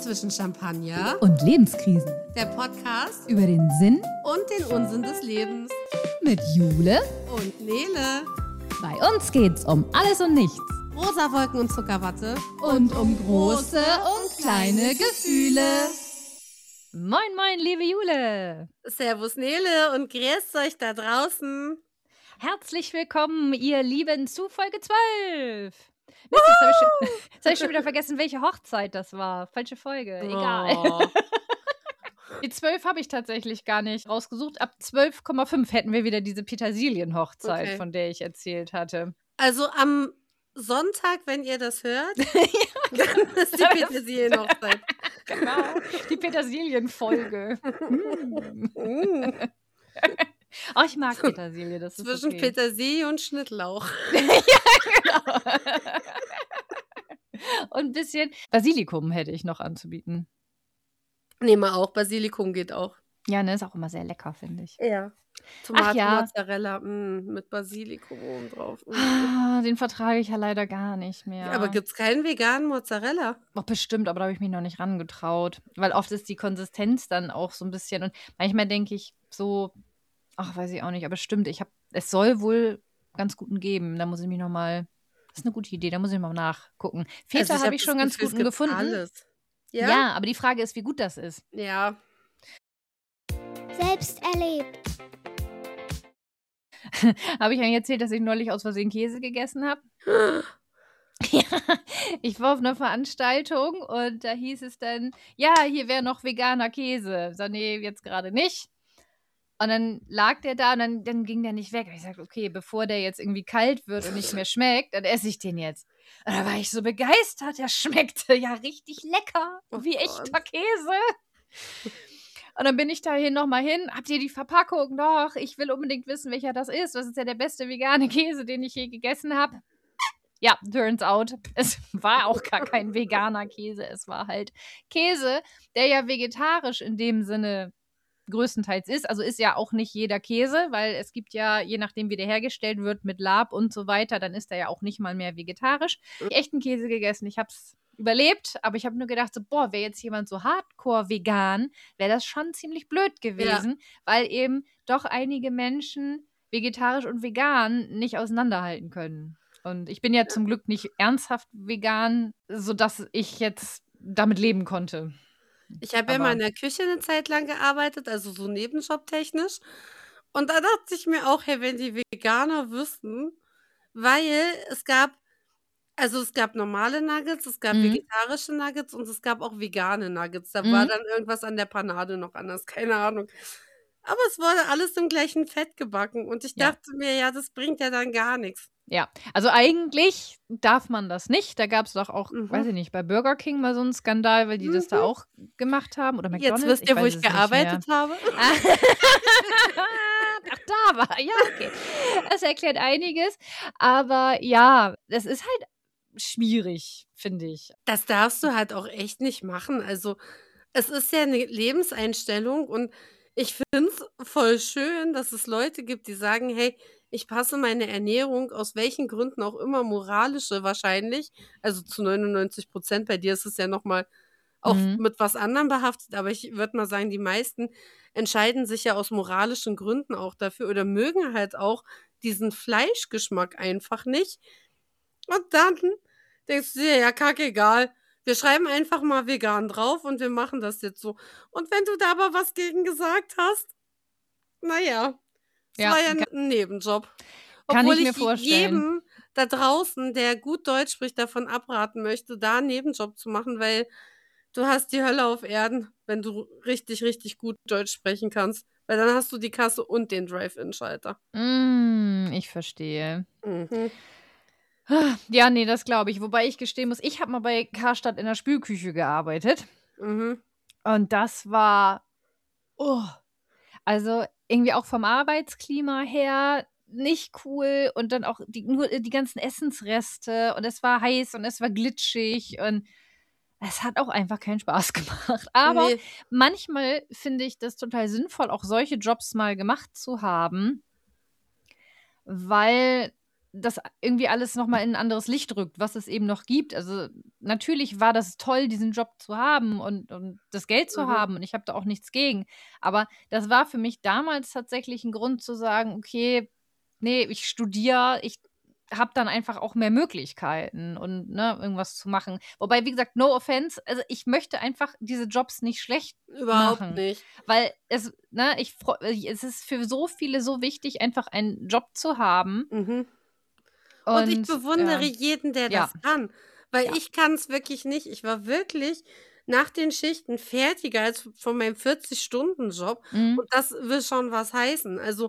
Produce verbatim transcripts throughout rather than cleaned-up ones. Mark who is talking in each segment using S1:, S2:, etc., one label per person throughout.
S1: zwischen Champagner
S2: und Lebenskrisen.
S1: Der Podcast
S2: über den Sinn
S1: und den Unsinn des Lebens.
S2: Mit Jule
S1: und Nele.
S2: Bei uns geht's um alles und nichts.
S1: Rosa Wolken und Zuckerwatte.
S2: Und um große und kleine Gefühle. Moin, moin, liebe Jule.
S1: Servus Nele und grüßt euch da draußen.
S2: Herzlich willkommen, ihr Lieben, zu Folge zwölf. Mist, jetzt habe ich, schon- jetzt hab ich schon wieder vergessen, welche Hochzeit das war. Falsche Folge, egal.
S1: Oh.
S2: Die zwölf habe ich tatsächlich gar nicht rausgesucht. Ab zwölf Komma fünf hätten wir wieder diese Petersilien-Hochzeit,
S1: Okay.
S2: von der ich erzählt hatte.
S1: Also am Sonntag, wenn ihr das hört, dann ist die Petersilien-Hochzeit.
S2: Genau, die Petersilien-Folge. Mm.
S1: Mm.
S2: Oh, ich mag Petersilie, das ist
S1: Zwischen
S2: okay.
S1: Petersilie und Schnittlauch.
S2: Genau. Und ein bisschen Basilikum hätte ich noch anzubieten.
S1: Nehmen wir auch. Basilikum geht auch.
S2: Ja, ne, ist auch immer sehr lecker, finde ich.
S1: Ja. Tomaten,
S2: ja.
S1: Mozzarella mm, mit Basilikum oben drauf. Mm.
S2: Ah, den vertrage ich ja leider gar nicht mehr.
S1: Aber gibt es keinen veganen Mozzarella?
S2: Oh, bestimmt, aber da habe ich mich noch nicht rangetraut. Weil oft ist die Konsistenz dann auch so ein bisschen. Und manchmal denke ich so, ach, weiß ich auch nicht, aber stimmt, ich habe, es soll wohl ganz guten geben. Da muss ich mich noch mal, das ist eine gute Idee, da muss ich mal nachgucken. Feta
S1: Also
S2: habe ich
S1: das
S2: schon ganz
S1: Gefühl, es
S2: guten
S1: gibt
S2: gefunden.
S1: Alles.
S2: Ja?
S1: Ja?
S2: aber die Frage ist, wie gut das ist.
S1: Ja.
S3: Selbst erlebt.
S2: Habe ich eigentlich erzählt, dass ich neulich aus Versehen Käse gegessen habe? Ja, ich war auf einer Veranstaltung und da hieß es dann, ja, hier wäre noch veganer Käse. So, nee, jetzt gerade nicht. Und dann lag der da und dann, dann ging der nicht weg. Und ich sagte, okay, bevor der jetzt irgendwie kalt wird und nicht mehr schmeckt, dann esse ich den jetzt. Und da war ich so begeistert, der schmeckte ja richtig lecker,
S1: Oh
S2: wie
S1: Gott.
S2: echter Käse. Und dann bin ich dahin nochmal hin, habt ihr die Verpackung? Doch, ich will unbedingt wissen, welcher das ist. Das ist ja der beste vegane Käse, den ich je gegessen habe. Ja, turns out, es war auch gar kein veganer Käse. Es war halt Käse, der ja vegetarisch in dem Sinne größtenteils ist. Also ist ja auch nicht jeder Käse, weil es gibt ja, je nachdem wie der hergestellt wird, mit Lab und so weiter, dann ist er ja auch nicht mal mehr vegetarisch. Ich habe echten Käse gegessen, ich habe es überlebt, aber ich habe nur gedacht, so, boah, wäre jetzt jemand so hardcore vegan, wäre das schon ziemlich blöd gewesen, ja. Weil eben doch einige Menschen vegetarisch und vegan nicht auseinanderhalten können. Und ich bin ja zum Glück nicht ernsthaft vegan, sodass ich jetzt damit leben konnte.
S1: Ich habe ja
S2: Aber-
S1: mal in der Küche eine Zeit lang gearbeitet, also so nebenjobtechnisch. Und da dachte ich mir auch, hey, wenn die Veganer wüssten, weil es gab, also es gab normale Nuggets, es gab
S2: Mhm.
S1: vegetarische Nuggets und es gab auch vegane Nuggets. Da
S2: Mhm.
S1: war dann irgendwas an der Panade noch anders, keine Ahnung. Aber es wurde alles im gleichen Fett gebacken und ich
S2: Ja.
S1: dachte mir, ja, das bringt ja dann gar nichts.
S2: Ja, also eigentlich darf man das nicht. Da gab es doch auch,
S1: Mhm.
S2: weiß ich nicht, bei Burger King mal so einen Skandal, weil die das da
S1: Mhm.
S2: auch gemacht haben. Oder McDonald's.
S1: Jetzt wisst ihr, wo
S2: weiß
S1: ich
S2: es nicht
S1: gearbeitet habe.
S2: mehr. Ach, da war, ja, okay. Das erklärt einiges. Aber ja, das ist halt schwierig, finde ich.
S1: Das darfst du halt auch echt nicht machen. Also, es ist ja eine Lebenseinstellung und ich finde es voll schön, dass es Leute gibt, die sagen: „Hey, ich passe meine Ernährung aus welchen Gründen auch immer, moralische wahrscheinlich, also zu neunundneunzig Prozent. Bei dir ist es ja noch mal auch
S2: Mhm.
S1: mit was anderem behaftet, aber ich würde mal sagen, die meisten entscheiden sich ja aus moralischen Gründen auch dafür oder mögen halt auch diesen Fleischgeschmack einfach nicht. Und dann denkst du dir: „Ja, kackegal. Wir schreiben einfach mal vegan drauf und wir machen das jetzt so.“ Und wenn du da aber was gegen gesagt hast, na ja, es
S2: Ja,
S1: war ja
S2: kann-
S1: 'n Nebenjob.
S2: kann
S1: Obwohl
S2: ich mir
S1: ich
S2: vorstellen.
S1: jedem da draußen, der gut Deutsch spricht, davon abraten möchte, da 'n Nebenjob zu machen, weil du hast die Hölle auf Erden, wenn du richtig, richtig gut Deutsch sprechen kannst, weil dann hast du die Kasse und den Drive-In-Schalter.
S2: Mm, ich verstehe.
S1: Mhm.
S2: Ja, nee, das glaube ich. Wobei ich gestehen muss, ich habe mal bei Karstadt in der Spülküche gearbeitet.
S1: Mhm.
S2: Und das war, oh, also irgendwie auch vom Arbeitsklima her nicht cool und dann auch die, nur die ganzen Essensreste und es war heiß und es war glitschig und es hat auch einfach keinen Spaß gemacht. Aber
S1: Ne.
S2: manchmal finde ich das total sinnvoll, auch solche Jobs mal gemacht zu haben, weil das irgendwie alles nochmal in ein anderes Licht rückt, was es eben noch gibt. Also natürlich war das toll, diesen Job zu haben und, und das Geld zu
S1: Mhm.
S2: haben und ich habe da auch nichts gegen. Aber das war für mich damals tatsächlich ein Grund zu sagen, okay, nee, ich studiere, ich habe dann einfach auch mehr Möglichkeiten und ne, irgendwas zu machen. Wobei, wie gesagt, no offense, also ich möchte einfach diese Jobs nicht schlecht
S1: Überhaupt
S2: machen,
S1: nicht.
S2: weil es, ne, ich freu- es ist für so viele so wichtig, einfach einen Job zu haben
S1: Mhm. Und ich
S2: und
S1: bewundere
S2: ja,
S1: jeden, der
S2: ja,
S1: das kann, weil
S2: ja.
S1: ich kann es wirklich nicht. Ich war wirklich nach den Schichten fertiger als von meinem vierzig-Stunden-Job
S2: Mhm.
S1: und das will schon was heißen. Also,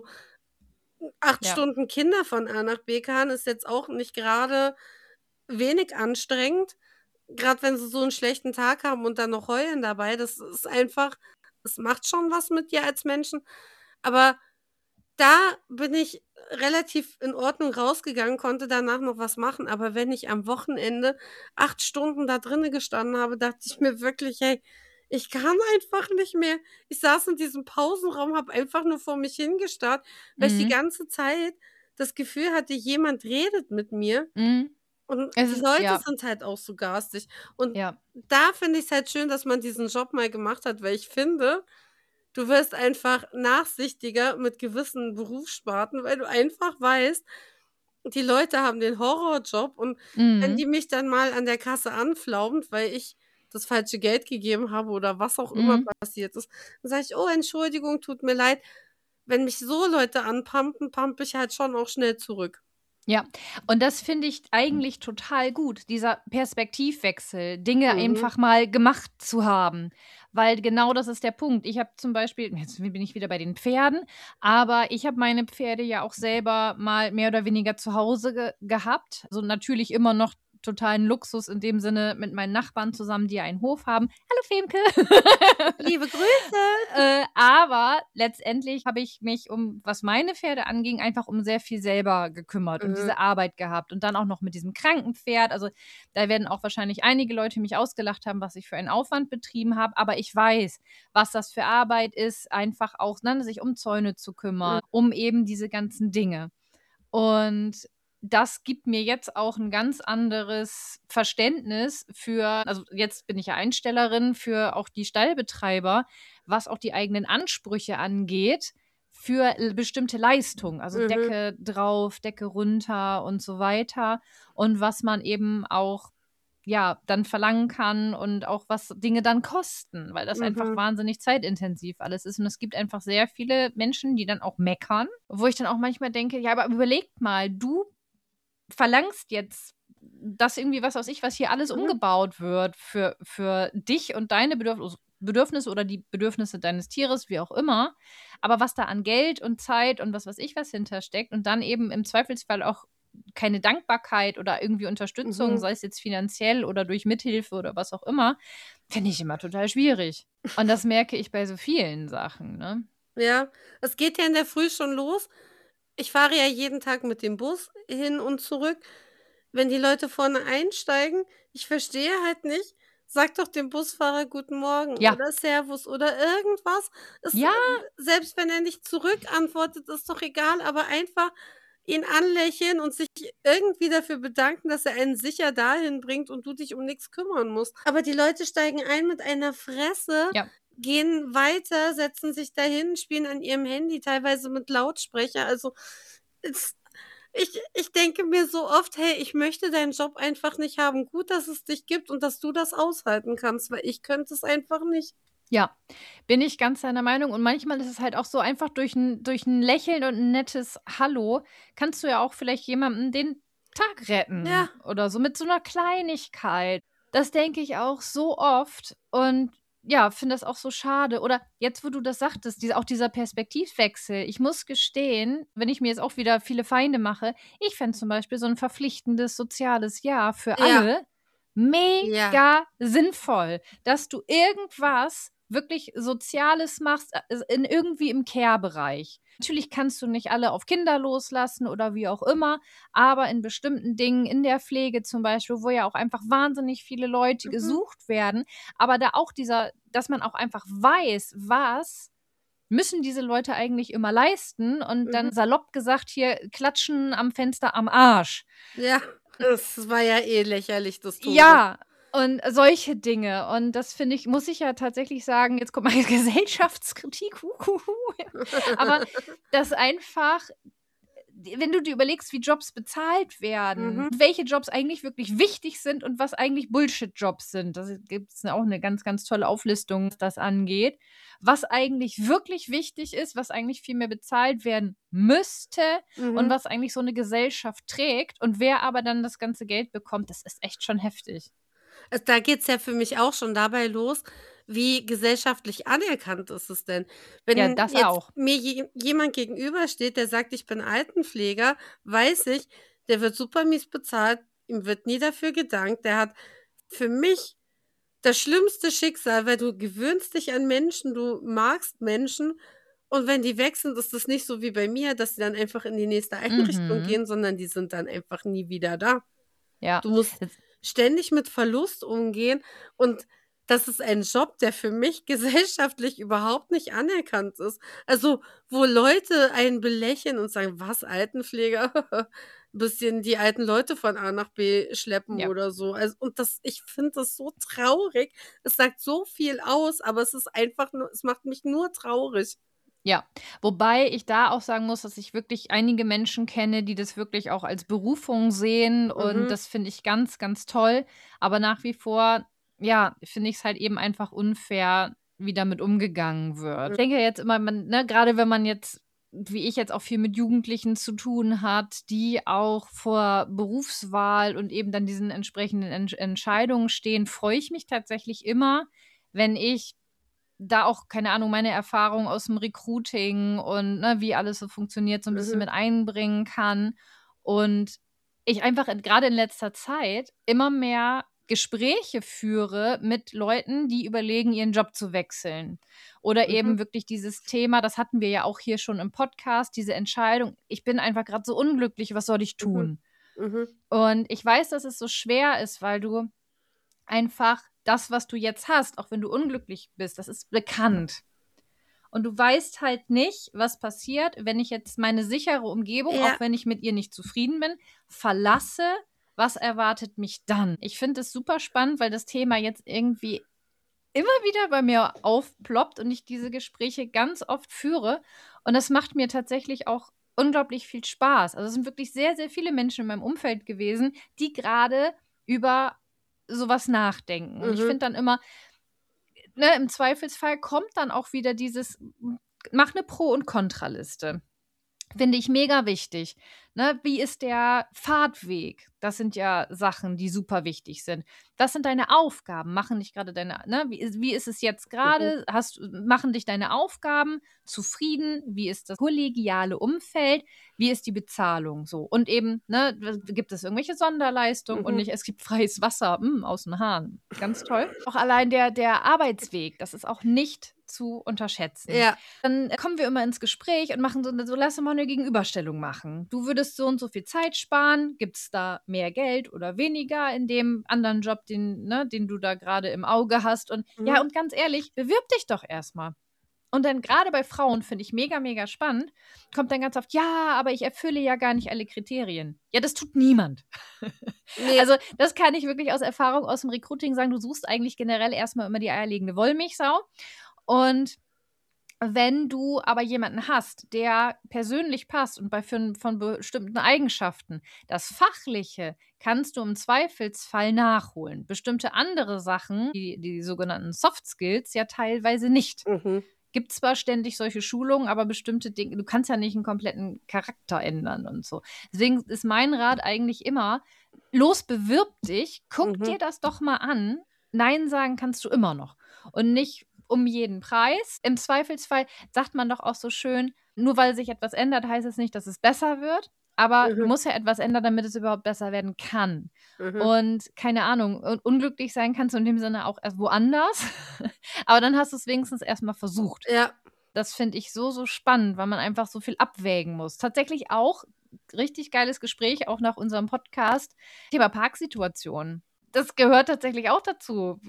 S1: acht
S2: Ja.
S1: Stunden Kinder von A nach B karren ist jetzt auch nicht gerade wenig anstrengend, gerade wenn sie so einen schlechten Tag haben und dann noch heulen dabei. Das ist einfach, es macht schon was mit dir als Menschen. Aber da bin ich relativ in Ordnung rausgegangen, konnte danach noch was machen, aber wenn ich am Wochenende acht Stunden da drinnen gestanden habe, dachte ich mir wirklich: „Hey, ich kann einfach nicht mehr.“ Ich saß in diesem Pausenraum, habe einfach nur vor mich hingestarrt, weil ich die
S2: Mhm.
S1: ganze Zeit das Gefühl hatte, jemand redet mit mir
S2: Mhm.
S1: und
S2: Es
S1: die
S2: ist
S1: Leute
S2: ja,
S1: sind halt auch so garstig. Und
S2: ja.
S1: da finde ich's halt schön, dass man diesen Job mal gemacht hat, weil ich finde, du wirst einfach nachsichtiger mit gewissen Berufssparten, weil du einfach weißt, die Leute haben den Horrorjob und wenn
S2: Mhm.
S1: die mich dann mal an der Kasse anflaumt, weil ich das falsche Geld gegeben habe oder was auch immer
S2: Mhm.
S1: passiert ist, dann sage ich: „Oh, Entschuldigung, tut mir leid.“ Wenn mich so Leute anpumpen, pumpe ich halt schon auch schnell zurück.
S2: Ja, und das finde ich eigentlich total gut, dieser Perspektivwechsel, Dinge
S1: Mhm.
S2: einfach mal gemacht zu haben, weil genau das ist der Punkt. Ich habe zum Beispiel, jetzt bin ich wieder bei den Pferden, aber ich habe meine Pferde ja auch selber mal mehr oder weniger zu Hause ge gehabt. Also natürlich immer noch totalen Luxus in dem Sinne mit meinen Nachbarn zusammen, die einen Hof haben. Hallo Femke.
S1: Liebe Grüße.
S2: Äh, aber letztendlich habe ich mich um was meine Pferde anging, einfach um sehr viel selber gekümmert und
S1: Mhm.
S2: diese Arbeit gehabt und dann auch noch mit diesem kranken Pferd. Also, da werden auch wahrscheinlich einige Leute mich ausgelacht haben, was ich für einen Aufwand betrieben habe, aber ich weiß, was das für Arbeit ist, einfach auch, ne, sich um Zäune zu
S1: Mhm.
S2: kümmern, um eben diese ganzen Dinge. Und das gibt mir jetzt auch ein ganz anderes Verständnis für, also, jetzt bin ich ja Einstellerin für auch die Stallbetreiber, was auch die eigenen Ansprüche angeht für l bestimmte Leistungen, also
S1: Mhm.
S2: Decke drauf, Decke runter und so weiter und was man eben auch, ja, dann verlangen kann und auch was Dinge dann kosten, weil das einfach
S1: Mhm.
S2: wahnsinnig zeitintensiv alles ist. Und es gibt einfach sehr viele Menschen, die dann auch meckern, wo ich dann auch manchmal denke: „Ja, aber überlegt mal, du verlangst jetzt, dass irgendwie, was weiß ich, was hier alles
S1: Mhm.
S2: umgebaut wird für für dich und deine Bedürfnis Bedürfnisse oder die Bedürfnisse deines Tieres, wie auch immer. Aber was da an Geld und Zeit und was weiß ich was hintersteckt und dann eben im Zweifelsfall auch keine Dankbarkeit oder irgendwie Unterstützung,
S1: Mhm.
S2: sei es jetzt finanziell oder durch Mithilfe oder was auch immer, finde ich immer total schwierig. Und das merke ich bei so vielen Sachen, ne?
S1: Ja, es geht ja in der Früh schon los. Ich fahre ja jeden Tag mit dem Bus hin und zurück. Wenn die Leute vorne einsteigen, ich verstehe halt nicht, sag doch dem Busfahrer guten Morgen
S2: Ja,
S1: oder Servus oder irgendwas. Es, äh,
S2: ja,
S1: selbst wenn er nicht zurückantwortet, ist doch egal, aber einfach ihn anlächeln und sich irgendwie dafür bedanken, dass er einen sicher dahin bringt und du dich um nichts kümmern musst. Aber die Leute steigen ein mit einer Fresse,
S2: ja.
S1: gehen weiter, setzen sich dahin, spielen an ihrem Handy, teilweise mit Lautsprecher. Also, es ich ich denke mir so oft: „Hey, ich möchte deinen Job einfach nicht haben. Gut, dass es dich gibt und dass du das aushalten kannst, weil ich könnte es einfach nicht.“
S2: Ja, bin ich ganz deiner Meinung und manchmal ist es halt auch so einfach durch 'n durch 'n Lächeln und 'n nettes „Hallo“ kannst du ja auch vielleicht jemandem den Tag retten
S1: Ja,
S2: oder so mit so 'ner Kleinigkeit. Das denke ich auch so oft und ja, finde das auch so schade. Oder jetzt, wo du das sagtest, diese auch dieser Perspektivwechsel. Ich muss gestehen, wenn ich mir jetzt auch wieder viele Feinde mache, ich fände zum Beispiel so 'n verpflichtendes soziales Jahr für
S1: ja,
S2: alle
S1: ja.
S2: mega sinnvoll, dass du irgendwas wirklich Soziales machst, äh, in irgendwie im Care-Bereich. Natürlich kannst du nicht alle auf Kinder loslassen oder wie auch immer, aber in bestimmten Dingen, in der Pflege zum Beispiel, wo ja auch einfach wahnsinnig viele Leute
S1: Mhm,
S2: gesucht werden, aber da auch dieser, dass man auch einfach weiß, was müssen diese Leute eigentlich immer leisten und dann
S1: Mhm.
S2: salopp gesagt hier klatschen am Fenster am Arsch.
S1: Ja, das war ja eh lächerlich des Todes.
S2: Ja, und solche Dinge. Und das finde ich, muss ich ja tatsächlich sagen, jetzt kommt meine Gesellschaftskritik, huhuhu. Aber das einfach, wenn du dir überlegst, wie Jobs bezahlt werden,
S1: Mhm.
S2: welche Jobs eigentlich wirklich wichtig sind und was eigentlich Bullshit-Jobs sind. Da gibt es auch eine ganz, ganz tolle Auflistung, was das angeht. Was eigentlich wirklich wichtig ist, was eigentlich viel mehr bezahlt werden müsste und
S1: Mhm.
S2: was eigentlich so eine Gesellschaft trägt und wer aber dann das ganze Geld bekommt, das ist echt schon heftig.
S1: Also, da geht's ja für mich auch schon dabei los, wie gesellschaftlich anerkannt ist es denn?
S2: Ja,
S1: Wenn
S2: das
S1: jetzt
S2: auch.
S1: mir je jemand gegenübersteht, der sagt: „Ich bin Altenpfleger“, weiß ich, der wird super mies bezahlt, ihm wird nie dafür gedankt. Der hat für mich das schlimmste Schicksal, weil du gewöhnst dich an Menschen, du magst Menschen und wenn die weg sind, ist das nicht so wie bei mir, dass sie dann einfach in die nächste Einrichtung
S2: Mhm.
S1: gehen, sondern die sind dann einfach nie wieder da.
S2: Ja.
S1: Du musst
S2: Das
S1: ständig mit Verlust umgehen und das ist ein Job, der für mich gesellschaftlich überhaupt nicht anerkannt ist. Also, wo Leute einen belächeln und sagen: „Was, Altenpfleger? Bisschen die alten Leute von A nach B schleppen
S2: ja.
S1: oder so.“ Also, und das ich finde das so traurig. Es sagt so viel aus, aber es ist einfach nur es macht mich nur traurig.
S2: Ja, wobei ich da auch sagen muss, dass ich wirklich einige Menschen kenne, die das wirklich auch als Berufung sehen und
S1: Mhm,
S2: das finde ich ganz, ganz toll. Aber nach wie vor, ja, finde ich es halt eben einfach unfair, wie damit umgegangen wird.
S1: mhm,
S2: Ich denke jetzt immer, man, ne, gerade wenn man jetzt, wie ich jetzt auch viel mit Jugendlichen zu tun hat, die auch vor Berufswahl und eben dann diesen entsprechenden Entsch Entscheidungen stehen, freue ich mich tatsächlich immer, wenn ich da auch, keine Ahnung, meine Erfahrung aus dem Recruiting und, ne, wie alles so funktioniert, so ein bisschen
S1: mhm,
S2: mit einbringen kann. Und ich einfach in grade in letzter Zeit immer mehr Gespräche führe mit Leuten, die überlegen, ihren Job zu wechseln. Oder
S1: mhm,
S2: eben wirklich dieses Thema, das hatten wir ja auch hier schon im Podcast, diese Entscheidung: „Ich bin einfach grad so unglücklich, was soll ich
S1: mhm,
S2: tun?“
S1: mhm,
S2: Und ich weiß, dass es so schwer ist, weil du einfach das, was du jetzt hast, auch wenn du unglücklich bist, das ist bekannt. Und du weißt halt nicht, was passiert, wenn ich jetzt meine sichere Umgebung,
S1: ja,
S2: auch wenn ich mit ihr nicht zufrieden bin, verlasse. Was erwartet mich dann? Ich finde es super spannend, weil das Thema jetzt irgendwie immer wieder bei mir aufploppt und ich diese Gespräche ganz oft führe. Und das macht mir tatsächlich auch unglaublich viel Spaß. Also es sind wirklich sehr, sehr viele Menschen in meinem Umfeld gewesen, die gerade über sowas nachdenken. Und ich
S1: mhm,
S2: finde dann immer, ne, im Zweifelsfall kommt dann auch wieder dieses, m mach eine Pro und Kontraliste. Finde ich mega wichtig. Ne, wie ist der Fahrtweg? Das sind ja Sachen, die super wichtig sind. Was sind deine Aufgaben? Machen dich gerade deine, ne, wie is wie ist es jetzt
S1: mhm,
S2: gerade? Hast machen dich deine Aufgaben zufrieden? Wie ist das kollegiale Umfeld? Wie ist die Bezahlung so? Und eben, ne, w gibt es irgendwelche Sonderleistungen und
S1: mhm.
S2: nicht, es gibt freies Wasser, hm, aus dem Hahn. Ganz toll. Auch allein der der Arbeitsweg, das ist auch nicht zu unterschätzen.
S1: Ja,
S2: Dann kommen wir immer ins Gespräch und machen so 'ne so: „Lass doch mal 'ne Gegenüberstellung machen. Du würdest so und so viel Zeit sparen. Gibt's da mehr Geld oder weniger in dem anderen Job, den ne, den du da grade im Auge hast?“ Und ja,
S1: mhm,
S2: und ganz ehrlich, bewirb dich doch erst mal. Und dann grade bei Frauen finde ich mega, mega spannend, kommt dann ganz oft: „Ja, aber ich erfülle ja gar nicht alle Kriterien.“ Ja, das tut niemand.
S1: ne,
S2: Also, das kann ich wirklich aus Erfahrung aus'm Recruiting sagen. Du suchst eigentlich generell erst mal immer die eierlegende Wollmilchsau. Und wenn du aber jemanden hast, der persönlich passt und bei für von bestimmten Eigenschaften, das Fachliche kannst du im Zweifelsfall nachholen. Bestimmte andere Sachen, die die sogenannten Soft Skills, ja teilweise nicht.
S1: mhm,
S2: Gibt zwar ständig solche Schulungen, aber bestimmte Dinge, du kannst ja nicht einen kompletten Charakter ändern und so. Deswegen ist mein Rat eigentlich immer: Los, bewirb dich, guck
S1: mhm.
S2: dir das doch mal an. Nein sagen kannst du immer noch und nicht um jeden Preis. Im Zweifelsfall sagt man doch auch so schön: „Nur weil sich etwas ändert, heißt es nicht, dass es besser wird.“ Aber du
S1: Mhm,
S2: musst ja etwas ändern, damit es überhaupt besser werden kann.
S1: mhm.
S2: Und keine Ahnung, un unglücklich sein kannst du in dem Sinne auch erst woanders, aber dann hast du's wenigstens erst mal versucht.
S1: Ja,
S2: Das finde ich so, so spannend, weil man einfach so viel abwägen muss. Tatsächlich auch richtig geiles Gespräch, auch nach unserem Podcast, Thema Parksituation. Das gehört tatsächlich auch dazu. Wie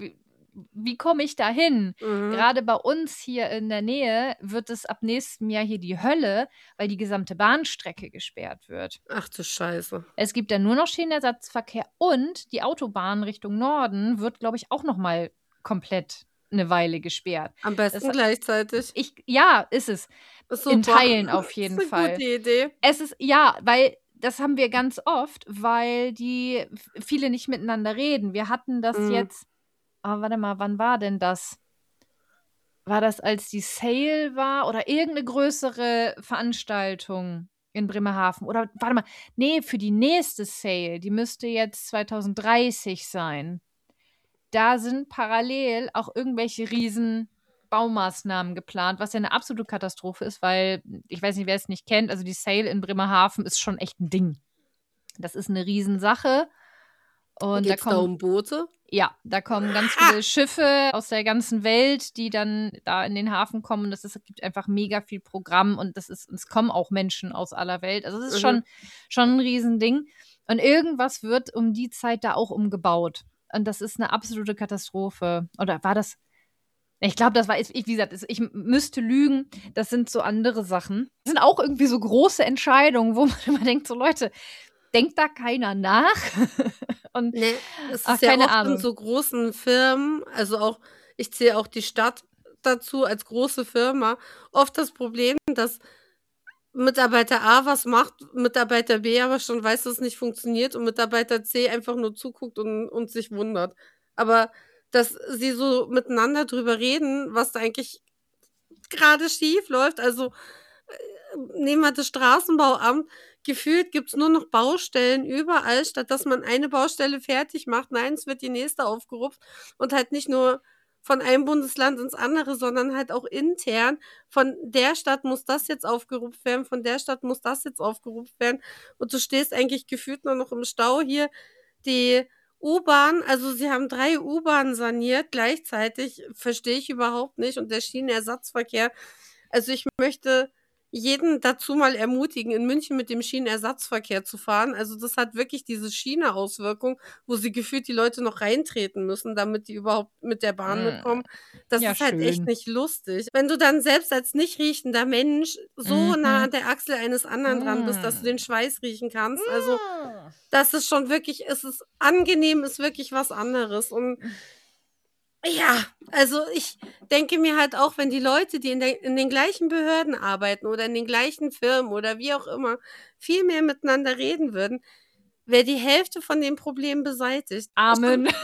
S2: wie komme ich da hin?
S1: Mhm.
S2: Gerade bei uns hier in der Nähe wird es ab nächstem Jahr hier die Hölle, weil die gesamte Bahnstrecke gesperrt wird.
S1: Ach du Scheiße.
S2: Es gibt dann nur noch Schienenersatzverkehr und die Autobahn Richtung Norden wird, glaube ich, auch noch mal komplett eine Weile gesperrt.
S1: Am besten
S2: Das-
S1: gleichzeitig.
S2: Ich, ja, ist es.
S1: Super.
S2: In Teilen auf jeden
S1: Das ist eine
S2: Fall.
S1: gute Idee.
S2: Es ist, ja, weil das haben wir ganz oft, weil die f- viele nicht miteinander reden. Wir hatten das
S1: Mhm.
S2: jetzt, ah, warte mal, wann war denn das? War das, als die Sale war oder irgendeine größere Veranstaltung in Bremerhaven? Oder warte mal, nee, für die nächste Sale, die müsste jetzt zwanzig dreißig sein. Da sind parallel auch irgendwelche riesen Baumaßnahmen geplant, was ja eine absolute Katastrophe ist, weil, ich weiß nicht, wer es nicht kennt, also die Sale in Bremerhaven ist schon echt ein Ding. Das ist eine Riesensache. Und da
S1: Geht's da
S2: kommen,
S1: um Boote?
S2: ja, da kommen ganz viele Schiffe aus der ganzen Welt, die dann da in den Hafen kommen. Und das ist, es gibt einfach mega viel Programm und das ist, es kommen auch Menschen aus aller Welt. Also es ist
S1: Mhm.
S2: schon, schon ein Riesending. Und irgendwas wird um die Zeit da auch umgebaut. Und das ist eine absolute Katastrophe. Oder war das? Ich glaube, das war, ich, wie gesagt, ich müsste lügen. Das sind so andere Sachen. Das sind auch irgendwie so große Entscheidungen, wo man immer denkt, so Leute, denkt da keiner nach? Und
S1: Nee, es
S2: ach,
S1: ist ja
S2: keine
S1: oft in
S2: Ahnung.
S1: so großen Firmen, also auch, ich zähle auch die Stadt dazu als große Firma, oft das Problem, dass Mitarbeiter A was macht, Mitarbeiter B aber schon weiß, dass es nicht funktioniert und Mitarbeiter C einfach nur zuguckt und und sich wundert. Aber dass sie so miteinander drüber reden, was da eigentlich grade schief läuft, also, äh, nehmen wir das Straßenbauamt, gefühlt gibt's nur noch Baustellen überall, statt dass man eine Baustelle fertig macht. Nein, es wird die nächste aufgerupft und halt nicht nur von einem Bundesland ins andere, sondern halt auch intern. Von der Stadt muss das jetzt aufgerupft werden, von der Stadt muss das jetzt aufgerupft werden und du stehst eigentlich gefühlt nur noch im Stau. Hier die U-Bahn, also sie haben drei U-Bahnen saniert gleichzeitig, verstehe ich überhaupt nicht und der Schienenersatzverkehr, also ich möchte jeden dazu mal ermutigen, in München mit dem Schienenersatzverkehr zu fahren. Also das hat wirklich diese Schiene-Auswirkung, wo sie gefühlt die Leute noch reintreten müssen, damit die überhaupt mit der Bahn
S2: Mm.
S1: mitkommen. Das
S2: Ja,
S1: ist halt echt
S2: schön.
S1: nicht lustig. Wenn du dann selbst als nicht riechender Mensch so nah
S2: Mhm.
S1: an der Achsel eines anderen dran bist, dass du den
S2: Mm.
S1: Schweiß riechen kannst, also
S2: Mm.
S1: das ist schon wirklich, es ist angenehm, ist wirklich was anderes. Und ja, also ich denke mir halt auch, wenn die Leute, die in der in den gleichen Behörden arbeiten oder in den gleichen Firmen oder wie auch immer, viel mehr miteinander reden würden, wäre die Hälfte von den Problemen beseitigt.
S2: Amen.
S1: Schon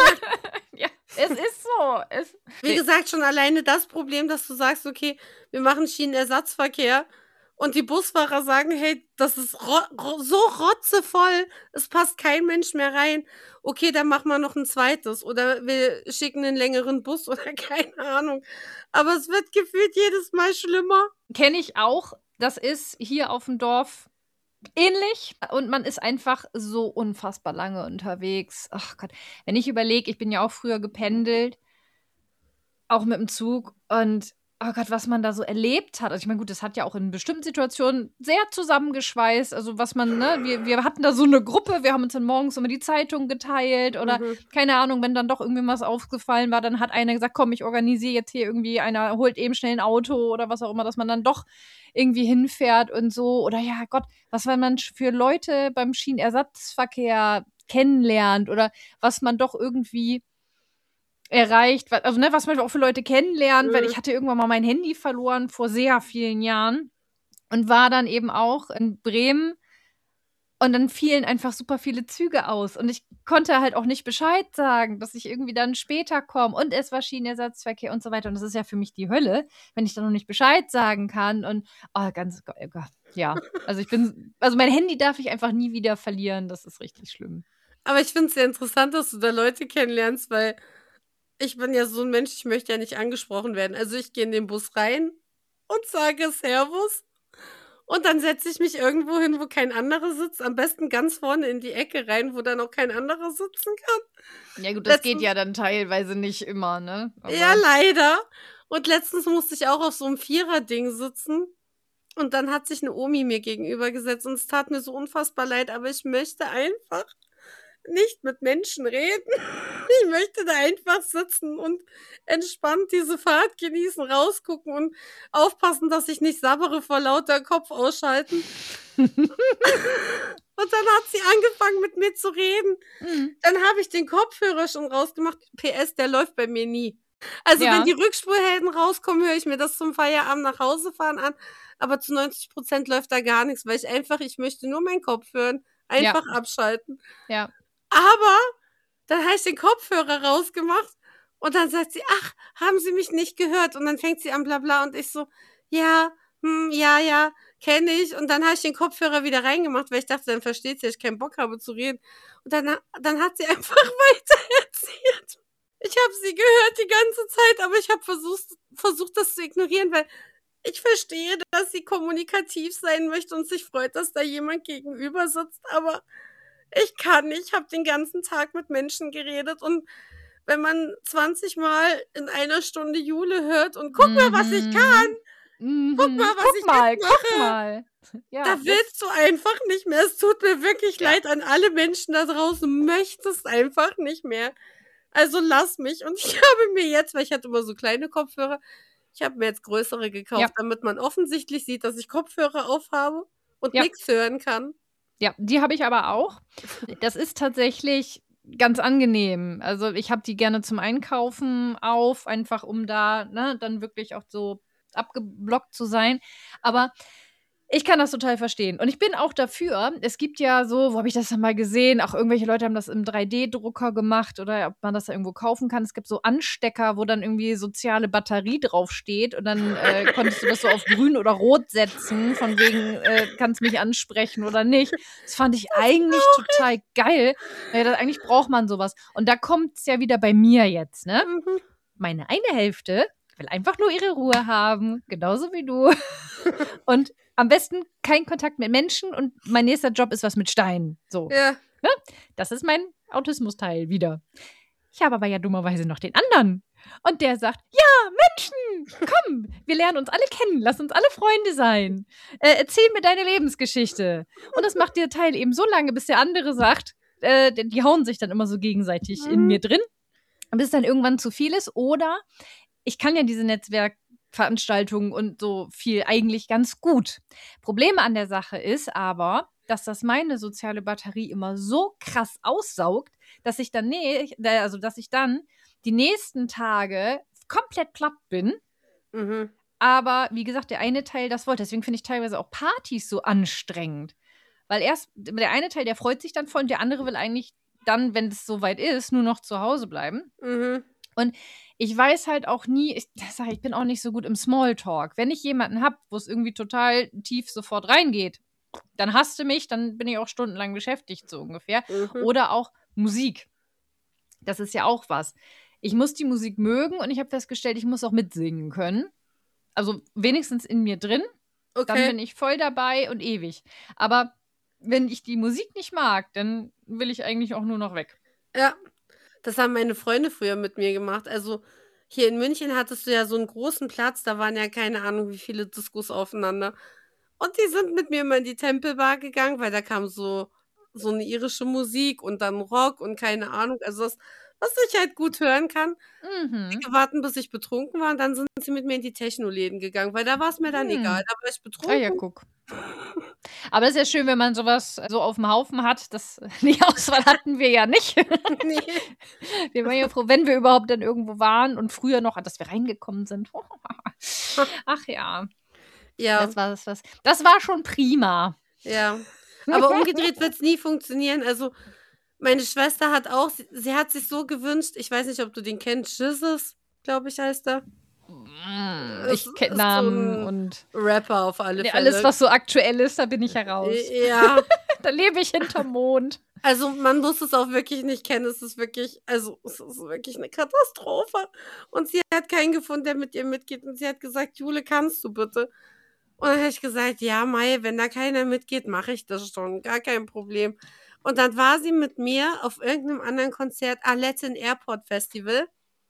S2: Ja, es ist so. Es,
S1: wie gesagt, schon alleine das Problem, dass du sagst: „Okay, wir machen Schienenersatzverkehr“ und die Busfahrer sagen: „Hey, das ist ro ro so rotzevoll, es passt kein Mensch mehr rein. Okay, dann machen wir noch ein zweites oder wir schicken einen längeren Bus“ oder keine Ahnung. Aber es wird gefühlt jedes Mal schlimmer.
S2: Kenne ich auch. Das ist hier auf dem Dorf ähnlich und man ist einfach so unfassbar lange unterwegs. Ach Gott, wenn ich überlege, ich bin ja auch früher gependelt, auch mit dem Zug und oh Gott, was man da so erlebt hat. Also ich meine, gut, das hat ja auch in bestimmten Situationen sehr zusammengeschweißt. Also was man, ne, wir, wir hatten da so eine Gruppe, wir haben uns dann morgens immer die Zeitung geteilt oder
S1: Mhm.
S2: keine Ahnung, wenn dann doch irgendwie was aufgefallen war, dann hat einer gesagt, komm, ich organisiere jetzt hier irgendwie, einer holt eben schnell ein Auto oder was auch immer, dass man dann doch irgendwie hinfährt und so. Oder ja Gott, was man für Leute beim Schienenersatzverkehr kennenlernt oder was man doch irgendwie erreicht, also ne, was man auch für Leute kennenlernt, weil
S1: Mhm.
S2: ich hatte irgendwann mal mein Handy verloren vor sehr vielen Jahren und war dann eben auch in Bremen und dann fielen einfach super viele Züge aus und ich konnte halt auch nicht Bescheid sagen, dass ich irgendwie dann später komme und es war Schienenersatzverkehr und so weiter und das ist ja für mich die Hölle, wenn ich dann noch nicht Bescheid sagen kann und oh, ganz, oh Gott, ja, also ich bin, also mein Handy darf ich einfach nie wieder verlieren, das ist richtig schlimm.
S1: Aber ich finde es sehr interessant, dass du da Leute kennenlernst, weil ich bin ja so ein Mensch, ich möchte ja nicht angesprochen werden. Also, ich gehe in den Bus rein und sage Servus und dann setze ich mich irgendwo hin, wo kein anderer sitzt, am besten ganz vorne in die Ecke rein, wo dann auch kein anderer sitzen kann.
S2: Ja gut, das geht
S1: Letztens
S2: ja dann teilweise nicht immer, ne?
S1: ja,
S2: Aber
S1: leider. Und letztens musste ich auch auf so 'nem Viererding sitzen und dann hat sich 'ne Omi mir gegenüber gesetzt und es tat mir so unfassbar leid, aber ich möchte einfach nicht mit Menschen reden. Ich möchte da einfach sitzen und entspannt diese Fahrt genießen, rausgucken und aufpassen, dass ich nicht sabbere vor lauter Kopf ausschalten. Und dann hat sie angefangen, mit mir zu reden.
S2: Mhm.
S1: Dann habe ich den Kopfhörer schon rausgemacht. P S, der läuft bei mir nie. Also
S2: Ja.
S1: wenn die Rückspurhelden rauskommen, höre ich mir das zum Feierabend nach Hause fahren an. Aber zu neunzig Prozent läuft da gar nichts, weil ich einfach, ich möchte nur meinen Kopf hören. Einfach
S2: Ja.
S1: abschalten.
S2: Ja.
S1: Aber dann habe ich den Kopfhörer rausgemacht und dann sagt sie, ach, haben Sie mich nicht gehört? Und dann fängt sie an, bla bla. Und ich so, ja, hm, ja, ja, kenne ich. Und dann habe ich den Kopfhörer wieder reingemacht, weil ich dachte, dann versteht sie, dass ich keinen Bock habe zu reden. Und dann, dann hat sie einfach weiter erzählt. Ich habe sie gehört die ganze Zeit, aber ich habe versucht, versucht, das zu ignorieren, weil ich verstehe, dass sie kommunikativ sein möchte und sich freut, dass da jemand gegenüber sitzt, aber ich kann nicht. Ich habe den ganzen Tag mit Menschen geredet und wenn man zwanzig Mal in einer Stunde Jule hört und guck mal, was ich kann,
S2: Mhm.
S1: guck mal, was
S2: guck
S1: ich
S2: mal,
S1: mitmache,
S2: guck mal. Ja,
S1: da willst du einfach nicht mehr. Es tut mir wirklich
S2: Ja.
S1: leid an alle Menschen da draußen. Du möchtest einfach nicht mehr. Also lass mich. Und ich habe mir jetzt, weil ich hatte immer so kleine Kopfhörer, ich habe mir jetzt größere gekauft,
S2: Ja.
S1: damit man offensichtlich sieht, dass ich Kopfhörer aufhabe und
S2: Ja.
S1: nichts hören kann.
S2: Ja, die habe ich aber auch. Das ist tatsächlich ganz angenehm. Also ich habe die gerne zum Einkaufen auf, einfach um da ne, dann wirklich auch so abgeblockt zu sein. Aber ich kann das total verstehen. Und ich bin auch dafür, es gibt ja so, wo habe ich das dann mal gesehen? Auch irgendwelche Leute haben das im drei D Drucker gemacht oder ob man das da irgendwo kaufen kann. Es gibt so Anstecker, wo dann irgendwie soziale Batterie draufsteht und dann äh, konntest du das so auf grün oder rot setzen, von wegen, äh, kannst mich ansprechen oder nicht. Das fand ich eigentlich total geil. Weil das, eigentlich braucht man sowas. Und da kommt es ja wieder bei mir jetzt, ne?
S1: Mhm.
S2: Meine eine Hälfte will einfach nur ihre Ruhe haben, genauso wie du. Und am besten kein Kontakt mit Menschen und mein nächster Job ist was mit Steinen. So.
S1: Ja.
S2: Ne? Das ist mein Autismus-Teil wieder. Ich habe aber ja dummerweise noch den anderen. Und der sagt, ja, Menschen, komm, wir lernen uns alle kennen, lass uns alle Freunde sein. Äh, erzähl mir deine Lebensgeschichte. Und das macht der Teil eben so lange, bis der andere sagt, äh, die hauen sich dann immer so gegenseitig
S1: Mhm.
S2: in mir drin, bis es dann irgendwann zu viel ist. Oder ich kann ja diese Netzwerkveranstaltungen und so viel eigentlich ganz gut. Problem an der Sache ist aber, dass das meine soziale Batterie immer so krass aussaugt, dass ich dann, nee, also dass ich dann die nächsten Tage komplett platt bin.
S1: Mhm.
S2: Aber wie gesagt, der eine Teil das wollte. Deswegen finde ich teilweise auch Partys so anstrengend. Weil erst der eine Teil, der freut sich dann voll und der andere will eigentlich dann, wenn es soweit ist, nur noch zu Hause bleiben.
S1: Mhm.
S2: Und ich weiß halt auch nie, ich sage, ich bin auch nicht so gut im Smalltalk. Wenn ich jemanden habe, wo es irgendwie total tief sofort reingeht, dann hasst du mich, dann bin ich auch stundenlang beschäftigt, so ungefähr.
S1: Mhm.
S2: Oder auch Musik. Das ist ja auch was. Ich muss die Musik mögen und ich habe festgestellt, ich muss auch mitsingen können. Also wenigstens in mir drin. Dann
S1: Okay.
S2: bin ich voll dabei und ewig. Aber wenn ich die Musik nicht mag, dann will ich eigentlich auch nur noch weg.
S1: Ja, das haben meine Freunde früher mit mir gemacht. Also hier in München hattest du ja so einen großen Platz, da waren ja keine Ahnung, wie viele Diskos aufeinander. Und die sind mit mir immer in die Tempelbar gegangen, weil da kam so, so eine irische Musik und dann Rock und keine Ahnung. Also das, was ich halt gut hören kann.
S2: Mhm.
S1: Die warten, bis ich betrunken war und dann sind sie mit mir in die Techno-Läden gegangen, weil da war es mir dann
S2: Hm.
S1: egal. Da war ich
S2: Ah ja,
S1: betrunken.
S2: guck. Aber es ist ja schön, wenn man sowas so auf dem Haufen hat. Das, die Auswahl hatten wir ja nicht.
S1: Nee.
S2: Wir waren ja froh, wenn wir überhaupt dann irgendwo waren und früher noch, dass wir reingekommen sind. Ach ja,
S1: Ja,
S2: das war das, was. Das war schon prima.
S1: ja. Aber umgedreht wird es nie funktionieren. Also meine Schwester hat auch, sie, sie hat sich so gewünscht, ich weiß nicht, ob du den kennst, Jesus, glaube ich, heißt er.
S2: Mm,
S1: Es
S2: Ich kenne
S1: ist so
S2: Namen
S1: ein
S2: und
S1: Rapper auf alle
S2: nee,
S1: Fälle.
S2: alles, was so aktuell ist, da bin ich heraus.
S1: Ja,
S2: Da lebe ich hinterm Mond.
S1: also man muss es auch wirklich nicht kennen. Es ist wirklich, also es ist wirklich eine Katastrophe. Und sie hat keinen gefunden, der mit ihr mitgeht. Und sie hat gesagt, Jule, kannst du bitte? Und dann habe ich gesagt, ja, Mai, wenn da keiner mitgeht, mache ich das schon. Gar kein Problem. Und dann war sie mit mir auf irgendeinem anderen Konzert, ah, Latin Airport Festival,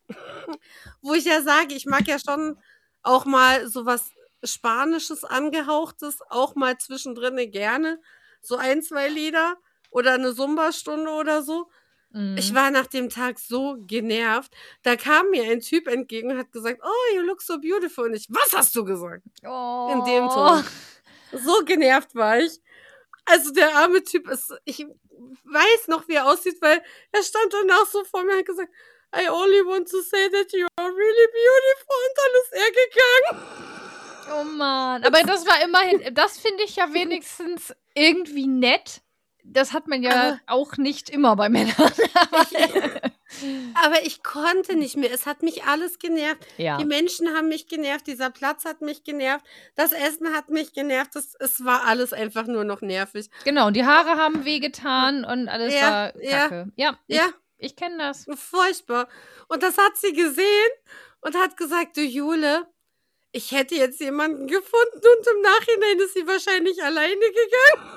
S1: wo ich ja sage, ich mag ja schon auch mal sowas Spanisches angehauchtes, auch mal zwischendrin gerne, so ein, zwei Lieder oder eine Zumba-Stunde oder so. Ich
S2: Mhm.
S1: war nach dem Tag so genervt. Da kam mir ein Typ entgegen und hat gesagt, oh, you look so beautiful. Und ich, was hast du gesagt? In dem
S2: Oh.
S1: Ton. So genervt war ich. Also der arme Typ ist, ich weiß noch, wie er aussieht, weil er stand danach so vor mir und hat gesagt, I only want to say that you are really beautiful. Und dann ist er gegangen.
S2: Oh Mann. Aber das war immerhin, das finde ich ja wenigstens irgendwie nett. Das hat man ja
S1: Aber-
S2: auch nicht immer bei Männern.
S1: Aber ich konnte nicht mehr. Es hat mich alles genervt.
S2: Ja.
S1: Die Menschen haben mich genervt. Dieser Platz hat mich genervt. Das Essen hat mich genervt. Das, es war alles einfach nur noch nervig.
S2: Genau, und die Haare haben wehgetan und alles
S1: Ja,
S2: war
S1: ja,
S2: kacke. Ja, ich,
S1: ja.
S2: ich kenne das.
S1: Furchtbar. Und das hat sie gesehen und hat gesagt, du Jule, ich hätte jetzt jemanden gefunden und im Nachhinein ist sie wahrscheinlich alleine gegangen.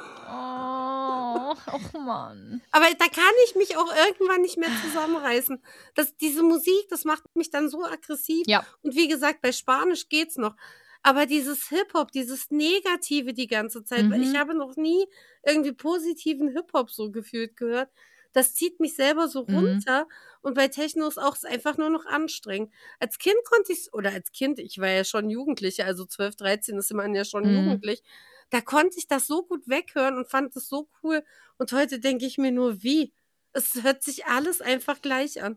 S2: Oh, oh Mann.
S1: Aber da kann ich mich auch irgendwann nicht mehr zusammenreißen. Das, diese Musik, das macht mich dann so aggressiv.
S2: Ja.
S1: Und wie gesagt, bei Spanisch geht's noch. Aber dieses Hip-Hop, dieses Negative die ganze Zeit, weil ich
S2: Mhm.
S1: habe noch nie irgendwie positiven Hip-Hop so gefühlt gehört. Das zieht mich selber so
S2: Mhm.
S1: runter. Und bei Techno ist auch einfach nur noch anstrengend. Als Kind konnte ich, oder als Kind, ich war ja schon Jugendliche, also zwölf, dreizehn ist man ja schon
S2: Mhm.
S1: jugendlich, da konnte ich das so gut weghören und fand es so cool. Und heute denke ich mir nur, wie? Es hört sich alles einfach gleich an.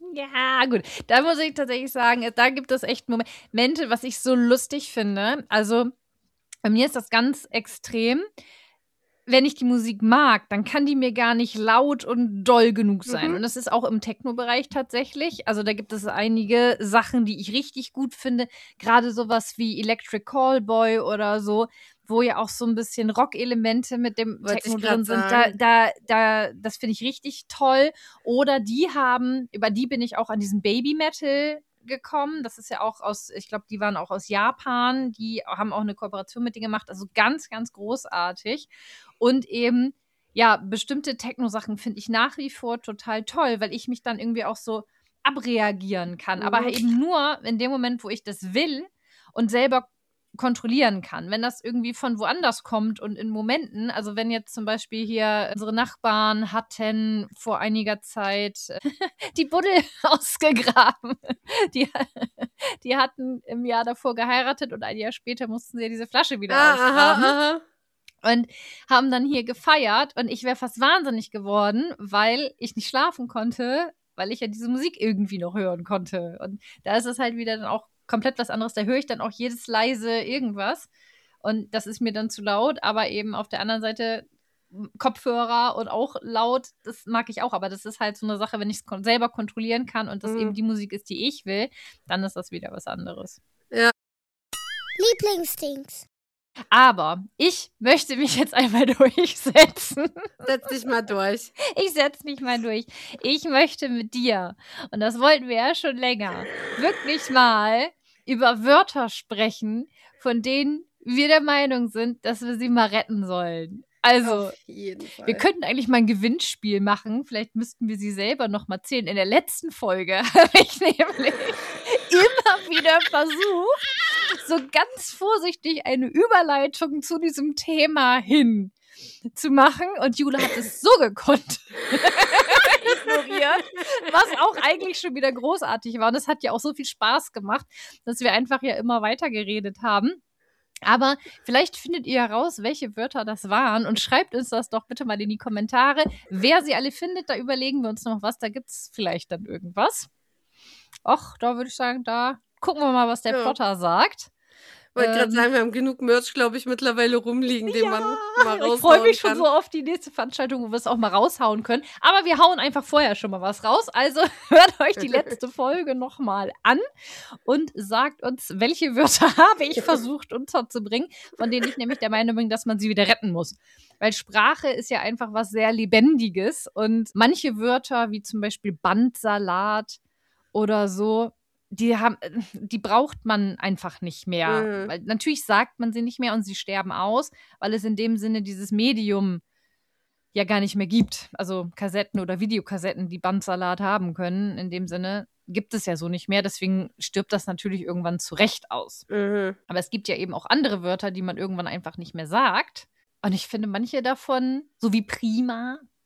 S2: Ja, gut. Da muss ich tatsächlich sagen, da gibt es echt Momente, was ich so lustig finde. Also, bei mir ist das ganz extrem. Wenn ich die Musik mag, dann kann die mir gar nicht laut und doll genug sein.
S1: Mhm.
S2: Und das ist auch im Techno-Bereich tatsächlich. Also da gibt es einige Sachen, die ich richtig gut finde. Gerade sowas wie Electric Callboy oder so, wo ja auch so ein bisschen Rock-Elemente mit dem
S1: Wollte
S2: Techno
S1: ich grad
S2: drin sind. Da,
S1: sagen.
S2: da, da, das finde ich richtig toll. Oder die haben, über die bin ich auch an diesen Baby-Metal gekommen. Das ist ja auch aus, ich glaube, die waren auch aus Japan. Die haben auch eine Kooperation mit denen gemacht. Also ganz, ganz großartig. Und eben, ja, bestimmte Techno-Sachen finde ich nach wie vor total toll, weil ich mich dann irgendwie auch so abreagieren kann. Aber
S1: Mhm.
S2: eben nur in dem Moment, wo ich das will und selber kontrollieren kann. Wenn das irgendwie von woanders kommt und in Momenten, also wenn jetzt zum Beispiel hier unsere Nachbarn hatten vor einiger Zeit die Buddel ausgegraben. Die, die hatten im Jahr davor geheiratet und ein Jahr später mussten sie ja diese Flasche wieder
S1: Ah,
S2: ausgraben.
S1: aha, aha.
S2: Und haben dann hier gefeiert und ich wäre fast wahnsinnig geworden, weil ich nicht schlafen konnte, weil ich ja diese Musik irgendwie noch hören konnte. Und da ist es halt wieder dann auch komplett was anderes. Da höre ich dann auch jedes leise irgendwas und das ist mir dann zu laut, aber eben auf der anderen Seite Kopfhörer und auch laut, das mag ich auch, aber das ist halt so eine Sache, wenn ich es kon- selber kontrollieren kann und das
S1: Mhm.
S2: eben die Musik ist, die ich will, dann ist das wieder was anderes.
S1: Ja.
S3: Lieblingsdings.
S2: Aber ich möchte mich jetzt einmal durchsetzen.
S1: Setz dich mal durch.
S2: Ich setze mich mal durch. Ich möchte mit dir, und das wollten wir ja schon länger, wirklich mal über Wörter sprechen, von denen wir der Meinung sind, dass wir sie mal retten sollen. Also,
S1: Auf jeden Fall.
S2: wir könnten eigentlich mal ein Gewinnspiel machen. Vielleicht müssten wir sie selber noch mal zählen. In der letzten Folge habe ich nämlich immer wieder versucht, so ganz vorsichtig eine Überleitung zu diesem Thema hin zu machen. Und Jule hat es so gekonnt ignoriert, was auch eigentlich schon wieder großartig war. Und es hat ja auch so viel Spaß gemacht, dass wir einfach ja immer weiter geredet haben. Aber vielleicht findet ihr heraus, welche Wörter das waren und schreibt uns das doch bitte mal in die Kommentare. Wer sie alle findet, da überlegen wir uns noch was. Da gibt es vielleicht dann irgendwas. Och, da würde ich sagen, da gucken wir mal, was der
S1: Ja.
S2: Plotter sagt.
S1: Wollte gerade
S2: Ähm,
S1: sagen, wir haben genug Merch, glaube ich, mittlerweile rumliegen, den man mal raushauen
S2: ich freue mich schon
S1: kann.
S2: so auf die nächste Veranstaltung, wo wir es auch mal raushauen können. Aber wir hauen einfach vorher schon mal was raus. Also hört euch die letzte Folge nochmal an und sagt uns, welche Wörter habe ich versucht unterzubringen, von denen ich nämlich der Meinung bin, dass man sie wieder retten muss. Weil Sprache ist ja einfach was sehr Lebendiges und manche Wörter, wie zum Beispiel Bandsalat oder so, die haben, die braucht man einfach nicht mehr.
S1: Mhm.
S2: Weil natürlich sagt man sie nicht mehr und sie sterben aus, weil es in dem Sinne dieses Medium ja gar nicht mehr gibt. Also Kassetten oder Videokassetten, die Bandsalat haben können, in dem Sinne gibt es ja so nicht mehr. Deswegen stirbt das natürlich irgendwann zurecht aus.
S1: Mhm.
S2: Aber es gibt ja eben auch andere Wörter, die man irgendwann einfach nicht mehr sagt. Und ich finde manche davon, so wie prima,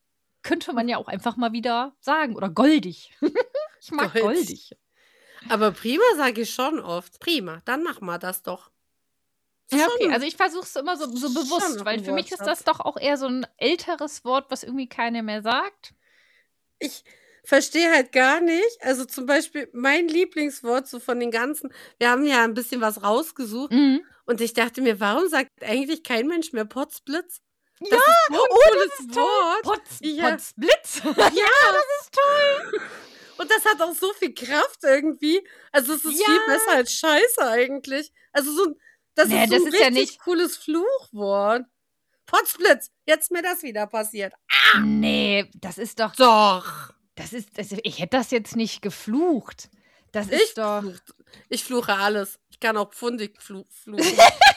S2: könnte man ja auch einfach mal wieder sagen. Oder goldig. Ich mag
S1: Gold.
S2: goldig.
S1: Aber prima sage ich schon oft. Prima, dann machen wir das doch.
S2: Ja, okay,
S1: Schon-
S2: also ich versuche es immer so, so
S1: schon
S2: bewusst,
S1: noch
S2: weil
S1: ein
S2: für mich ist
S1: Wortschatz.
S2: das doch auch eher so ein älteres Wort, was irgendwie keiner mehr sagt.
S1: Ich verstehe halt gar nicht, also zum Beispiel mein Lieblingswort so von den ganzen, wir haben ja ein bisschen was rausgesucht
S2: Mhm.
S1: und ich dachte mir, warum sagt eigentlich kein Mensch mehr Potzblitz? Das
S2: Ja,
S1: ist so ein
S2: oh,
S1: cooles
S2: das ist toll.
S1: Wort.
S2: Potz,
S1: Ja.
S2: Potzblitz.
S1: Ja,
S2: das ist toll.
S1: und das hat auch so viel Kraft irgendwie. Also es ist
S2: Ja.
S1: viel besser als Scheiße eigentlich. Also so ein, das
S2: Nee,
S1: ist so
S2: das
S1: ein
S2: ist ja
S1: richtig
S2: nicht-
S1: cooles Fluchwort. Potzblitz, jetzt mir das wieder passiert.
S2: Nee, das ist doch,
S1: Doch.
S2: das ist, das, ich hätte das jetzt nicht geflucht. Das ist
S1: Ich,
S2: doch,
S1: fluch, ich fluche alles. Ich kann auch pfundig flu fluchen.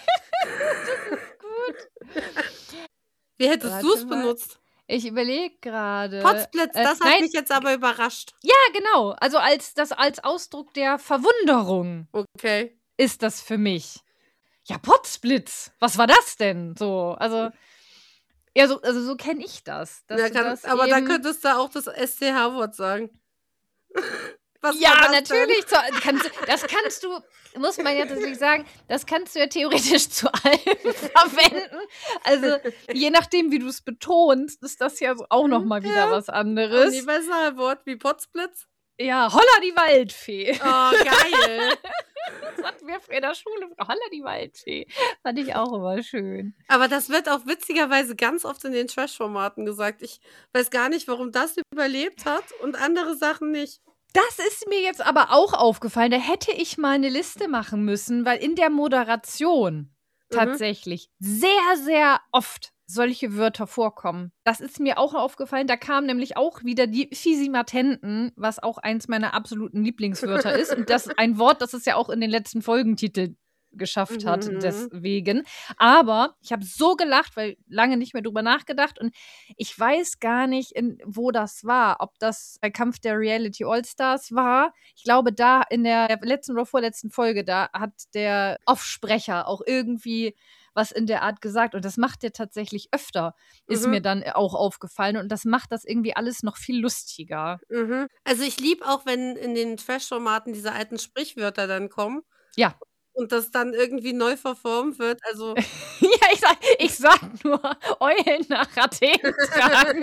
S2: gut.
S1: Wie hättest
S2: Warte
S1: du es
S2: mal.
S1: benutzt?
S2: Ich überlege gerade.
S1: Potzblitz,
S2: äh,
S1: das hat
S2: nein,
S1: mich jetzt aber überrascht.
S2: ja, genau. Also als das als Ausdruck der Verwunderung
S1: Okay.
S2: ist das für mich. Ja, Potzblitz. Was war das denn? So, also ja, so, also so kenne ich das. Dass
S1: Ja,
S2: du
S1: kann,
S2: das
S1: aber da
S2: eben,
S1: könntest du auch das S C H-Wort sagen. Was
S2: ja,
S1: war das denn?
S2: natürlich. Zu, kannst, du- das kannst du, muss man ja tatsächlich sagen, das kannst du ja theoretisch zu allem verwenden. Also je nachdem, wie du es betonst, ist das ja so auch nochmal wieder
S1: Ja.
S2: was
S1: Ein
S2: anderes.
S1: Universalwort wie Potzblitz.
S2: Ja, Holla die Waldfee.
S1: Oh, geil.
S2: Das hatten wir in der Schule. Holla die Waldfee. Fand ich auch immer schön.
S1: Aber das wird auch witzigerweise ganz oft in den Trash-Formaten gesagt. Ich weiß gar nicht, warum das überlebt hat und andere Sachen nicht.
S2: Das ist mir jetzt aber auch aufgefallen. Da hätte ich mal eine Liste machen müssen, weil in der Moderation tatsächlich sehr, sehr oft solche Wörter vorkommen. Das ist mir auch aufgefallen. Da kam nämlich auch wieder die Fisimatenten, was auch eins meiner absoluten Lieblingswörter ist. Und das ist ein Wort, das es ja auch in den letzten Folgentitel geschafft hat,
S1: Mhm.
S2: deswegen. Aber ich habe so gelacht, weil lange nicht mehr drüber nachgedacht und ich weiß gar nicht, in, wo das war. Ob das bei Kampf der Reality All-Stars war. Ich glaube, da in der letzten oder vorletzten Folge, da hat der Offsprecher auch irgendwie was in der Art gesagt. Und das macht er tatsächlich öfter, ist
S1: Mhm.
S2: mir dann auch aufgefallen. Und das macht das irgendwie alles noch viel lustiger.
S1: Mhm. Also ich liebe auch, wenn in den Trash-Formaten diese alten Sprichwörter dann kommen.
S2: Ja.
S1: Und das dann irgendwie neu verformt wird. Also
S2: Ja, ich sag, ich sag nur, Eulen nach Athen tragen.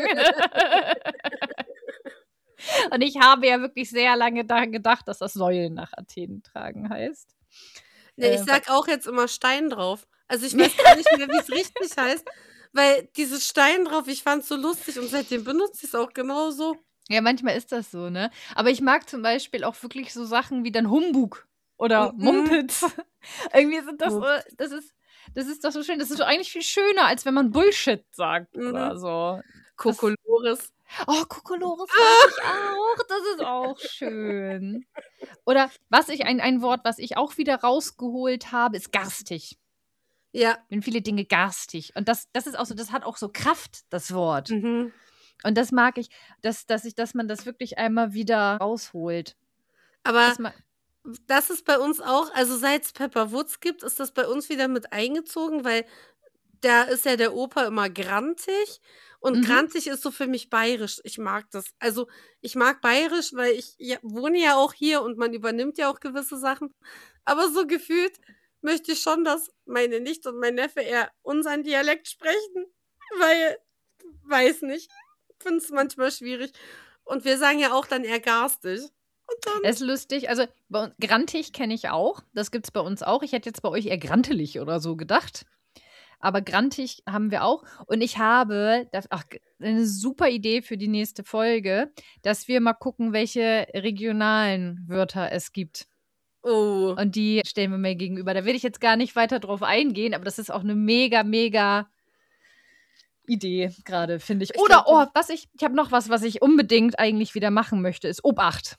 S2: Und ich habe ja wirklich sehr lange daran gedacht, dass das Säulen nach Athen tragen heißt.
S1: ne, ich
S2: Äh,
S1: sag auch jetzt immer Stein drauf. Also ich weiß gar nicht mehr, wie es richtig heißt, weil dieses Stein drauf, ich fand's so lustig und seitdem benutze ich es auch genauso.
S2: Ja, manchmal ist das so, ne? Aber ich mag zum Beispiel auch wirklich so Sachen wie dann Humbug oder
S1: Mhm.
S2: Mumpitz. Irgendwie sind das,
S1: Mumpitz.
S2: äh, das ist, das ist doch so schön. Das ist doch eigentlich viel schöner, als wenn man Bullshit sagt
S1: Mhm.
S2: oder so.
S1: Kokolores.
S2: Oh, Kokolores mag ich auch. Das ist auch schön. Oder was ich, ein, ein Wort, was ich auch wieder rausgeholt habe, ist garstig.
S1: Ja.
S2: Wenn viele Dinge garstig. Und das, das ist auch so, das hat auch so Kraft, das Wort.
S1: Mhm.
S2: Und das mag ich, dass, dass ich, dass man das wirklich einmal wieder rausholt.
S1: Aber
S2: Das ma-
S1: das ist bei uns auch, also seit es Pepper Woods gibt, ist das bei uns wieder mit eingezogen, weil da ist ja der Opa immer grantig und
S2: Mhm.
S1: grantig ist so für mich bayerisch. Ich mag das. Also ich mag bayerisch, weil ich ja, wohne ja auch hier und man übernimmt ja auch gewisse Sachen. Aber so gefühlt möchte ich schon, dass meine Nichte und mein Neffe eher unseren Dialekt sprechen, weil, weiß nicht, finde es manchmal schwierig. Und wir sagen ja auch dann eher garstig. Und dann,
S2: Das ist lustig. Also bei uns, grantig kenne ich auch. Das gibt es bei uns auch. Ich hätte jetzt bei euch eher grantelig oder so gedacht. Aber grantig haben wir auch. Und ich habe das, ach, eine super Idee für die nächste Folge, dass wir mal gucken, welche regionalen Wörter es gibt.
S1: oh,
S2: Und die stellen wir mir gegenüber. Da will ich jetzt gar nicht weiter drauf eingehen, aber das ist auch eine mega, mega Idee gerade, finde ich.
S1: Ich
S2: Oder,
S1: glaub,
S2: oh, was ich, ich habe noch was, was ich unbedingt eigentlich wieder machen möchte, ist Obacht.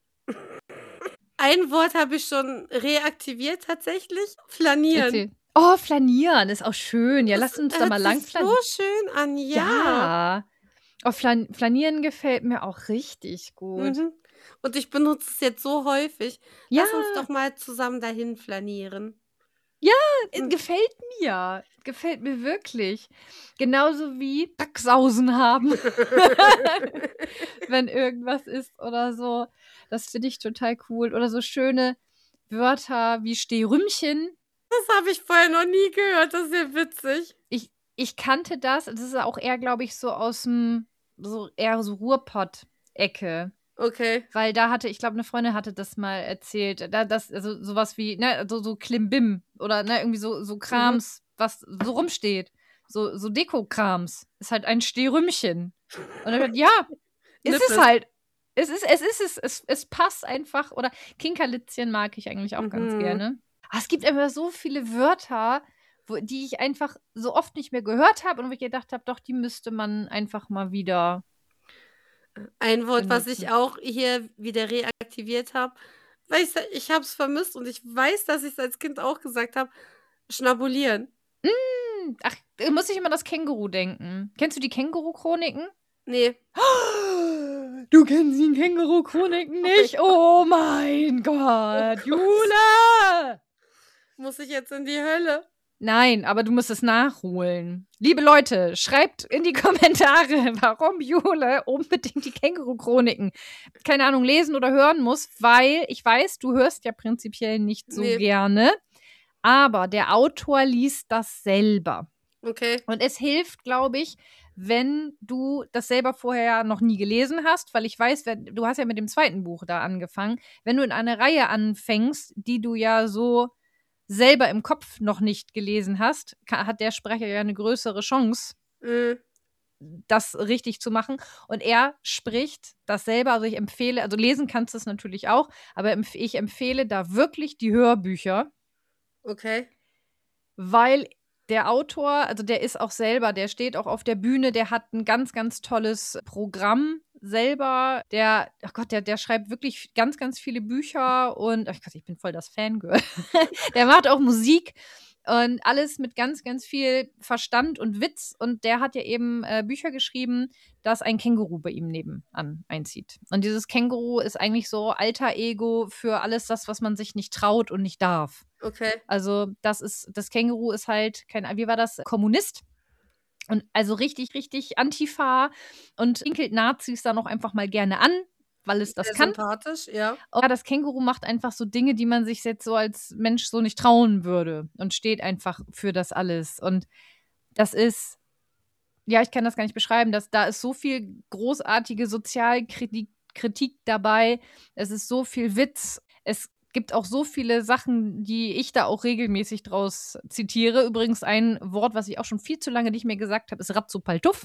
S1: ein Wort habe ich schon reaktiviert tatsächlich. Flanieren.
S2: Erzähl. Oh, flanieren ist auch schön. Ja,
S1: Das
S2: lass uns da
S1: hört
S2: mal
S1: sich
S2: lang flanieren.
S1: so schön an, ja.
S2: Ja. Oh, Flan Flanieren gefällt mir auch richtig gut.
S1: Mhm. Und ich benutze es jetzt so häufig.
S2: Ja,
S1: Lass uns doch mal zusammen dahin flanieren.
S2: ja, es gefällt mir. Gefällt mir wirklich. Genauso wie Backsausen haben. Wenn irgendwas ist oder so. Das finde ich total cool. Oder so schöne Wörter wie Stehrümchen.
S1: Das habe ich vorher noch nie gehört. Das ist ja witzig.
S2: Ich, ich kannte das. Das ist auch eher, glaube ich, so aus dem, so eher so Ruhrpott-Ecke.
S1: Okay.
S2: Weil da hatte, ich glaube, eine Freundin hatte das mal erzählt. Da, das, also sowas wie, ne, so, so Klimbim oder ne, irgendwie so, so Krams, mhm. was so rumsteht. So, so Deko-Krams. Ist halt ein Stehrümchen. Und dann, ja, es ist halt. Es ist, es ist, es, es, es passt einfach. Oder Kinkerlitzchen mag ich eigentlich auch mhm. ganz gerne. Aber es gibt einfach so viele Wörter, wo, die ich einfach so oft nicht mehr gehört habe und wo ich gedacht habe, doch, die müsste man einfach mal wieder.
S1: Ein Wort, benutzen. Was ich auch hier wieder reaktiviert habe, weil ich, ich habe es vermisst und ich weiß, dass ich es als Kind auch gesagt habe, schnabulieren.
S2: Mm, ach, da muss ich immer an das Känguru denken. Kennst du die Känguru-Chroniken?
S1: Nee.
S2: Du kennst die Känguru-Chroniken nicht? Oh mein Gott, Jule!
S1: Muss ich jetzt in die Hölle?
S2: Nein, aber du musst es nachholen. Liebe Leute, schreibt in die Kommentare, warum Jule unbedingt die Känguru-Chroniken, keine Ahnung, lesen oder hören muss, weil ich weiß, du hörst ja prinzipiell nicht so nee. gerne, aber der Autor liest das selber.
S1: Okay.
S2: Und es hilft, glaube ich, wenn du das selber vorher noch nie gelesen hast, weil ich weiß, wenn, du hast ja mit dem zweiten Buch da angefangen, wenn du in eine Reihe anfängst, die du ja so selber im Kopf noch nicht gelesen hast, kann, hat der Sprecher ja eine größere Chance,
S1: mm.
S2: das richtig zu machen. Und er spricht das selber, also ich empfehle, also lesen kannst du es natürlich auch, aber empf- ich empfehle da wirklich die Hörbücher.
S1: Okay.
S2: Weil der Autor, also der ist auch selber, der steht auch auf der Bühne, der hat ein ganz, ganz tolles Programm selber. Der, ach Gott, der, der schreibt wirklich ganz, ganz viele Bücher und, ach Gott, ich bin voll das Fangirl. Der macht auch Musik und alles mit ganz, ganz viel Verstand und Witz. Und der hat ja eben äh, Bücher geschrieben, dass ein Känguru bei ihm nebenan einzieht. Und dieses Känguru ist eigentlich so alter Ego für alles das, was man sich nicht traut und nicht darf.
S1: Okay.
S2: Also das ist, das Känguru ist halt, kein, wie war das, Kommunist. Und also richtig, richtig Antifa und pinkelt Nazis dann auch einfach mal gerne an, weil es das
S1: Sehr
S2: kann.
S1: Sympathisch, ja.
S2: Und das Känguru macht einfach so Dinge, die man sich jetzt so als Mensch so nicht trauen würde und steht einfach für das alles. Und das ist, ja, ich kann das gar nicht beschreiben, dass da ist so viel großartige Sozialkritik Kritik dabei, es ist so viel Witz, es gibt auch so viele Sachen, die ich da auch regelmäßig draus zitiere. Übrigens ein Wort, was ich auch schon viel zu lange nicht mehr gesagt habe, ist Rapsopaltuff.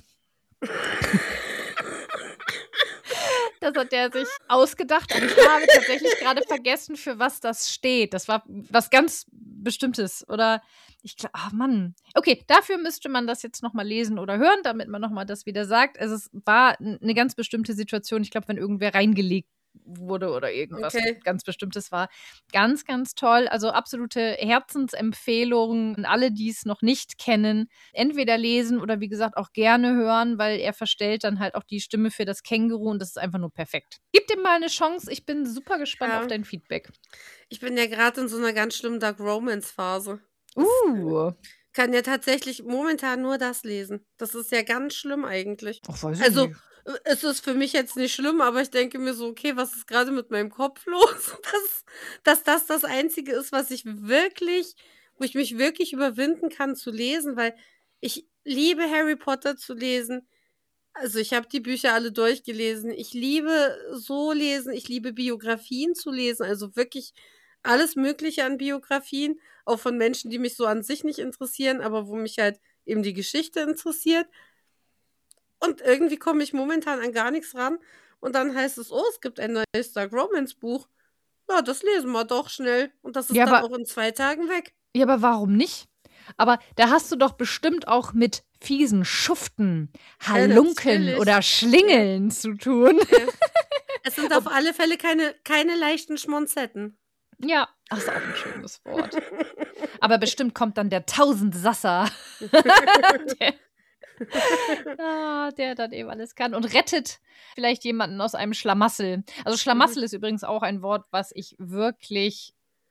S2: Das hat der sich ausgedacht, aber ich habe tatsächlich gerade vergessen, für was das steht. Das war was ganz Bestimmtes. Oder ich glaube, ach Mann. Okay, dafür müsste man das jetzt nochmal lesen oder hören, damit man nochmal das wieder sagt. Also es war eine ganz bestimmte Situation. Ich glaube, wenn irgendwer reingelegt wurde oder irgendwas
S1: okay.
S2: ganz Bestimmtes war. Ganz, ganz toll. Also absolute Herzensempfehlung an alle, die es noch nicht kennen. Entweder lesen oder wie gesagt auch gerne hören, weil er verstellt dann halt auch die Stimme für das Känguru und das ist einfach nur perfekt. Gib dem mal eine Chance. Ich bin super gespannt ja. auf dein Feedback.
S1: Ich bin ja gerade in so einer ganz schlimmen Dark Romance Phase.
S2: Uh.
S1: Ich kann ja tatsächlich momentan nur das lesen. Das ist ja ganz schlimm eigentlich.
S2: Ach, weiß ich
S1: also
S2: nicht.
S1: Es ist für mich jetzt nicht schlimm, aber ich denke mir so, okay, was ist gerade mit meinem Kopf los? Dass, dass das das Einzige ist, was ich wirklich, wo ich mich wirklich überwinden kann zu lesen, weil ich liebe Harry Potter zu lesen. Also ich habe die Bücher alle durchgelesen. Ich liebe so lesen, ich liebe Biografien zu lesen, also wirklich alles Mögliche an Biografien, auch von Menschen, die mich so an sich nicht interessieren, aber wo mich halt eben die Geschichte interessiert. Und irgendwie komme ich momentan an gar nichts ran. Und dann heißt es, oh, es gibt ein neues Dark Romance Buch. Ja, das lesen wir doch schnell. Und das ist
S2: Ja,
S1: dann
S2: aber-
S1: auch in zwei Tagen weg.
S2: Ja, aber warum nicht? Aber da hast du doch bestimmt auch mit fiesen Schuften, Halunken
S1: natürlich.
S2: oder Schlingeln zu tun.
S1: Es sind auf alle Fälle keine, keine leichten Schmonzetten.
S2: Ja, das ist auch ein schönes Wort. Aber bestimmt kommt dann der Tausendsasser, der, ah, der dann eben alles kann und rettet vielleicht jemanden aus einem Schlamassel. Also Schlamassel ist übrigens auch ein Wort, was ich wirklich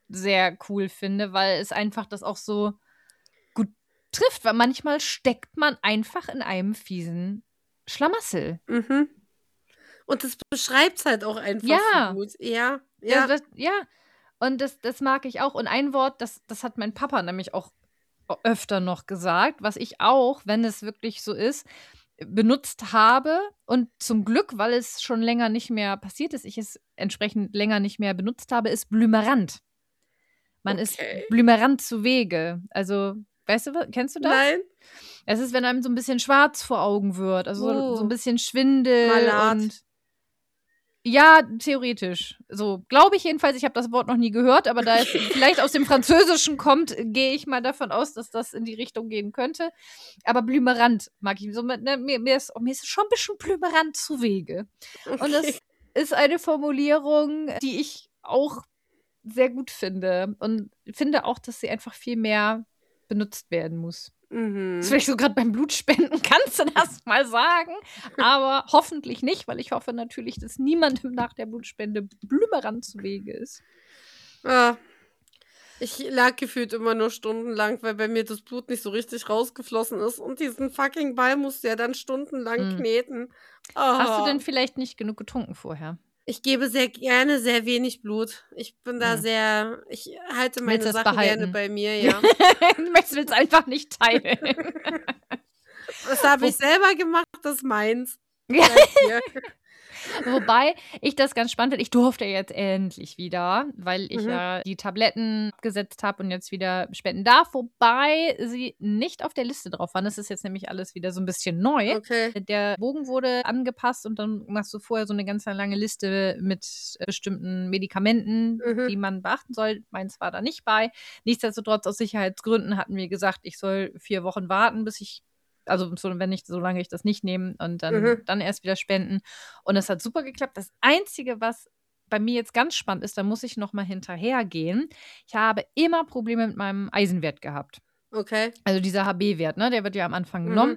S2: sehr cool finde, weil es einfach das auch so gut trifft, weil manchmal steckt man einfach in einem fiesen Schlamassel.
S1: Mhm. Und das beschreibt es halt auch einfach
S2: Ja.
S1: so gut. Ja,
S2: Ja,
S1: ja.
S2: das, ja. Und das, das mag ich auch. Und ein Wort, das, das hat mein Papa nämlich auch öfter noch gesagt, was ich auch, wenn es wirklich so ist, benutzt habe. Und zum Glück, weil es schon länger nicht mehr passiert ist, ich es entsprechend länger nicht mehr benutzt habe, ist blümerant. Man ist
S1: Okay.
S2: blümerant zu Wege. Also, weißt du, wa- kennst du das?
S1: Nein.
S2: Es ist, wenn einem so ein bisschen schwarz vor Augen wird, also so, so ein
S1: Oh.
S2: bisschen Schwindel
S1: Malat.
S2: und ja, theoretisch. So, glaube ich jedenfalls. Ich habe das Wort noch nie gehört, aber da es vielleicht aus dem Französischen kommt, gehe ich mal davon aus, dass das in die Richtung gehen könnte. Aber blümerant mag ich. So, ne, mir, mir, ist, mir ist schon ein bisschen blümerant zu Wege. Und das
S1: Okay.
S2: ist eine Formulierung, die ich auch sehr gut finde. Und finde auch, dass sie einfach viel mehr benutzt werden muss. Das
S1: Mhm.
S2: ist vielleicht so gerade beim Blutspenden, kannst du das mal sagen. Aber hoffentlich nicht, weil ich hoffe natürlich, dass niemandem nach der Blutspende blümerant zu Wege ist.
S1: Ah. Ich lag gefühlt immer nur stundenlang, weil bei mir das Blut nicht so richtig rausgeflossen ist. Und diesen fucking Ball musst du ja dann stundenlang
S2: Mm.
S1: kneten.
S2: Hast du denn
S1: Ah.
S2: vielleicht nicht genug getrunken vorher?
S1: Ich gebe sehr gerne sehr wenig Blut. Ich bin da
S2: Hm.
S1: sehr, ich halte
S2: Willst
S1: meine
S2: du es
S1: Sachen gerne
S2: behalten?
S1: bei mir, ja.
S2: Du möchtest es einfach nicht teilen.
S1: Was habe
S2: Wo-
S1: ich selber gemacht? Das ist meins.
S2: Ja.
S1: Bleib hier.
S2: Wobei ich das ganz spannend finde. Ich durfte jetzt endlich wieder, weil ich
S1: Mhm.
S2: ja die Tabletten gesetzt habe und jetzt wieder spenden darf, wobei sie nicht auf der Liste drauf waren. Das ist jetzt nämlich alles wieder so ein bisschen neu.
S1: Okay.
S2: Der Bogen wurde angepasst und dann machst du vorher so eine ganz lange Liste mit äh, bestimmten Medikamenten,
S1: Mhm.
S2: die man beachten soll. Meins war da nicht bei. Nichtsdestotrotz, aus Sicherheitsgründen hatten wir gesagt, ich soll vier Wochen warten, bis ich, also so, wenn nicht, solange ich das nicht nehme und dann,
S1: Mhm.
S2: dann erst wieder spenden. Und es hat super geklappt. Das Einzige, was bei mir jetzt ganz spannend ist, da muss ich noch mal hinterhergehen. Ich habe immer Probleme mit meinem Eisenwert gehabt.
S1: Okay.
S2: Also dieser H B-Wert, ne? Der wird ja am Anfang
S1: Mhm.
S2: genommen.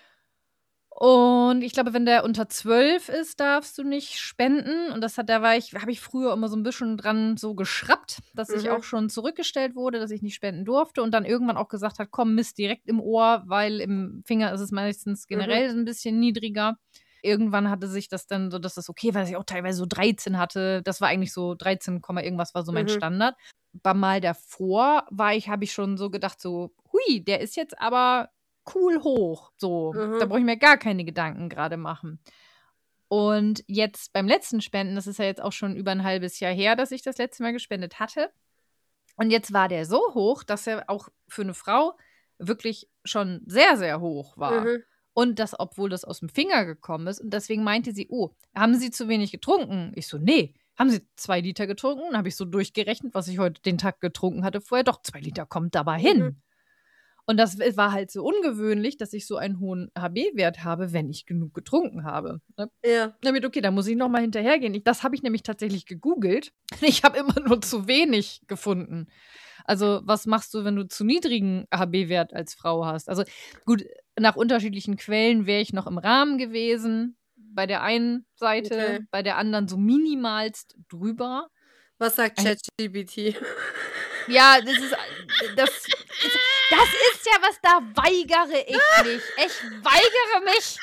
S2: Und ich glaube, wenn der unter zwölf ist, darfst du nicht spenden. Und das hat, da war ich, habe ich früher immer so ein bisschen dran so geschraubt, dass ich
S1: Mhm.
S2: auch schon zurückgestellt wurde, dass ich nicht spenden durfte und dann irgendwann auch gesagt hat, komm, misst direkt im Ohr, weil im Finger ist es meistens generell ein bisschen niedriger. Irgendwann hatte sich das dann so, dass das okay war, dass ich auch teilweise so dreizehn hatte. Das war eigentlich so dreizehn, irgendwas war so mein
S1: Mhm.
S2: Standard. Beim Mal davor war ich, habe ich schon so gedacht, so, hui, der ist jetzt aber cool hoch. So,
S1: Mhm.
S2: da brauche ich mir gar keine Gedanken gerade machen. Und jetzt beim letzten Spenden, das ist ja jetzt auch schon über ein halbes Jahr her, dass ich das letzte Mal gespendet hatte. Und jetzt war der so hoch, dass er auch für eine Frau wirklich schon sehr, sehr hoch war.
S1: Mhm.
S2: Und das, obwohl das aus dem Finger gekommen ist. Und deswegen meinte sie, oh, haben Sie zu wenig getrunken? Ich so, nee. Haben Sie zwei Liter getrunken? Dann habe ich so durchgerechnet, was ich heute den Tag getrunken hatte vorher. Doch, zwei Liter kommt dabei hin.
S1: Mhm.
S2: Und das war halt so ungewöhnlich, dass ich so einen hohen H B-Wert habe, wenn ich genug getrunken habe. Ne?
S1: Ja.
S2: Damit, okay, da muss ich noch mal hinterhergehen. Ich, das habe ich nämlich tatsächlich gegoogelt. Ich habe immer nur zu wenig gefunden. Also, was machst du, wenn du zu niedrigen H B-Wert als Frau hast? Also, gut, nach unterschiedlichen Quellen wäre ich noch im Rahmen gewesen. Bei der einen Seite,
S1: Okay.
S2: bei der anderen so minimalst drüber.
S1: Was sagt
S2: Ein-
S1: ChatGPT?
S2: Ja, das ist, das ist, das ist ja was, da weigere ich mich. Ich weigere mich.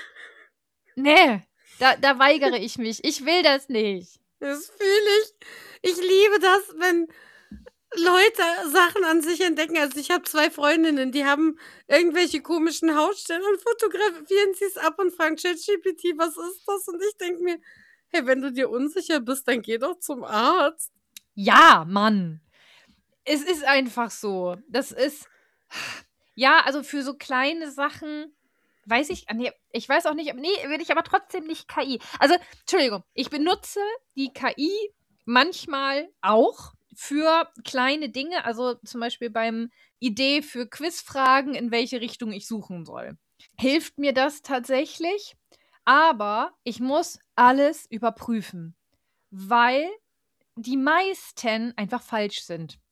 S2: Nee, da, da weigere ich mich. Ich will das nicht.
S1: Das fühle ich. Ich liebe das, wenn Leute Sachen an sich entdecken. Also ich habe zwei Freundinnen, die haben irgendwelche komischen Hautstellen und fotografieren sie es ab und fragen ChatGPT, was ist das? Und ich denke mir, hey, wenn du dir unsicher bist, dann geh doch zum Arzt.
S2: Ja, Mann. Es ist einfach so. Das ist, ja, also für so kleine Sachen weiß ich, nee, ich weiß auch nicht, nee, will ich aber trotzdem nicht K I. Also, Entschuldigung, ich benutze die K I manchmal auch für kleine Dinge, also zum Beispiel beim Idee für Quizfragen, in welche Richtung ich suchen soll. Hilft mir das tatsächlich, aber ich muss alles überprüfen, weil die meisten einfach falsch sind.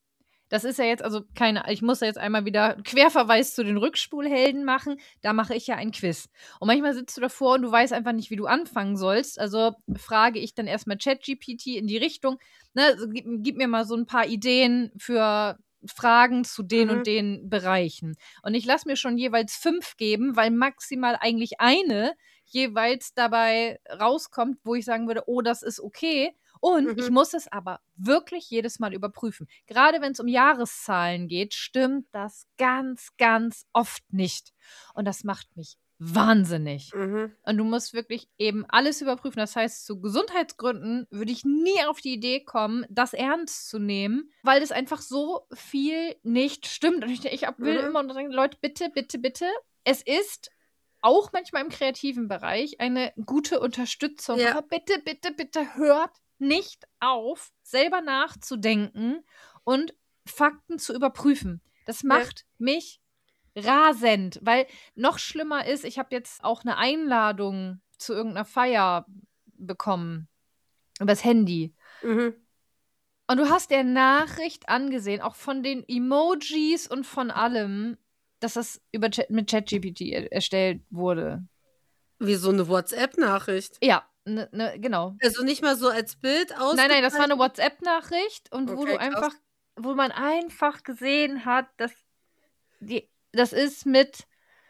S2: Das ist ja jetzt, also keine, ich muss ja jetzt einmal wieder einen Querverweis zu den Rückspulhelden machen. Da mache ich ja ein Quiz. Und manchmal sitzt du davor und du weißt einfach nicht, wie du anfangen sollst. Also frage ich dann erstmal ChatGPT in die Richtung, ne, so, gib, gib mir mal so ein paar Ideen für Fragen zu den
S1: Mhm.
S2: und den Bereichen. Und ich lasse mir schon jeweils fünf geben, weil maximal eigentlich eine jeweils dabei rauskommt, wo ich sagen würde, oh, das ist okay. Und
S1: Mhm.
S2: ich muss es aber wirklich jedes Mal überprüfen. Gerade wenn es um Jahreszahlen geht, stimmt das ganz, ganz oft nicht. Und das macht mich wahnsinnig.
S1: Mhm.
S2: Und du musst wirklich eben alles überprüfen. Das heißt, zu Gesundheitsgründen würde ich nie auf die Idee kommen, das ernst zu nehmen, weil es einfach so viel nicht stimmt. Und ich, ich will
S1: Mhm.
S2: immer und sagen, Leute, bitte, bitte, bitte. Es ist auch manchmal im kreativen Bereich eine gute Unterstützung.
S1: Ja.
S2: Aber bitte, bitte, bitte hört nicht auf, selber nachzudenken und Fakten zu überprüfen. Das macht mich rasend, weil noch schlimmer ist, ich habe jetzt auch eine Einladung zu irgendeiner Feier bekommen übers Handy.
S1: Mhm.
S2: Und du hast der Nachricht angesehen, auch von den Emojis und von allem, dass das über Chat, mit ChatGPT er- erstellt wurde.
S1: Wie so eine WhatsApp-Nachricht.
S2: Ja, ne, ne, genau.
S1: Also nicht mal so als Bild
S2: Nein, nein, das war eine
S1: ausgezeichnet?
S2: WhatsApp-Nachricht und wo
S1: Okay,
S2: du
S1: krass.
S2: einfach, wo man einfach gesehen hat, dass die, das ist mit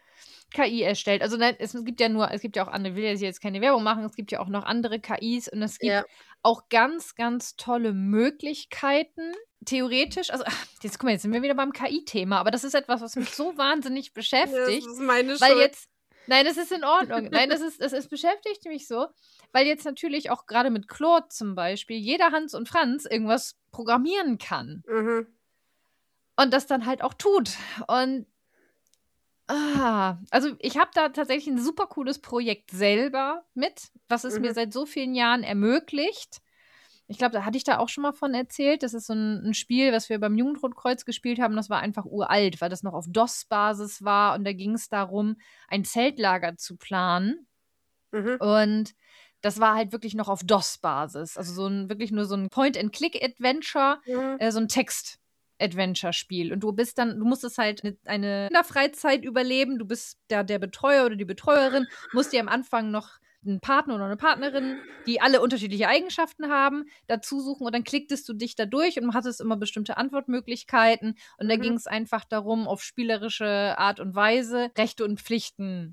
S2: K I erstellt. Also nein, es gibt ja nur, es gibt ja auch andere, ich will ja jetzt keine Werbung machen, es gibt ja auch noch andere K Is und es gibt
S1: Ja.
S2: auch ganz, ganz tolle Möglichkeiten. Theoretisch, also ach, jetzt guck mal, jetzt sind wir wieder beim K I-Thema, aber das ist etwas, was mich so wahnsinnig
S1: Ja, das
S2: beschäftigt,
S1: ist meine
S2: weil
S1: Schuld.
S2: jetzt, nein, das ist in Ordnung, nein, das ist, das ist beschäftigt mich so, weil jetzt natürlich auch gerade mit Claude zum Beispiel jeder Hans und Franz irgendwas programmieren kann
S1: Mhm.
S2: und das dann halt auch tut und Ah, also ich habe da tatsächlich ein super cooles Projekt selber mit, was es mir
S1: Mhm.
S2: seit so vielen Jahren ermöglicht. Ich glaube, da hatte ich da auch schon mal von erzählt. Das ist so ein, ein Spiel, was wir beim Jugendrotkreuz gespielt haben. Das war einfach uralt, weil das noch auf DOS-Basis war. Und da ging es darum, ein Zeltlager zu planen.
S1: Mhm.
S2: Und das war halt wirklich noch auf DOS-Basis. Also so ein, wirklich nur so ein Point-and-Click-Adventure,
S1: Mhm.
S2: äh, so ein Text. Adventure-Spiel. Und du bist dann, du musstest halt eine, eine Kinderfreizeit überleben. Du bist da der Betreuer oder die Betreuerin, musst dir am Anfang noch einen Partner oder eine Partnerin, die alle unterschiedliche Eigenschaften haben, dazu suchen und dann klicktest du dich da durch und hattest immer bestimmte Antwortmöglichkeiten. Und da
S1: Mhm.
S2: ging es einfach darum, auf spielerische Art und Weise Rechte und Pflichten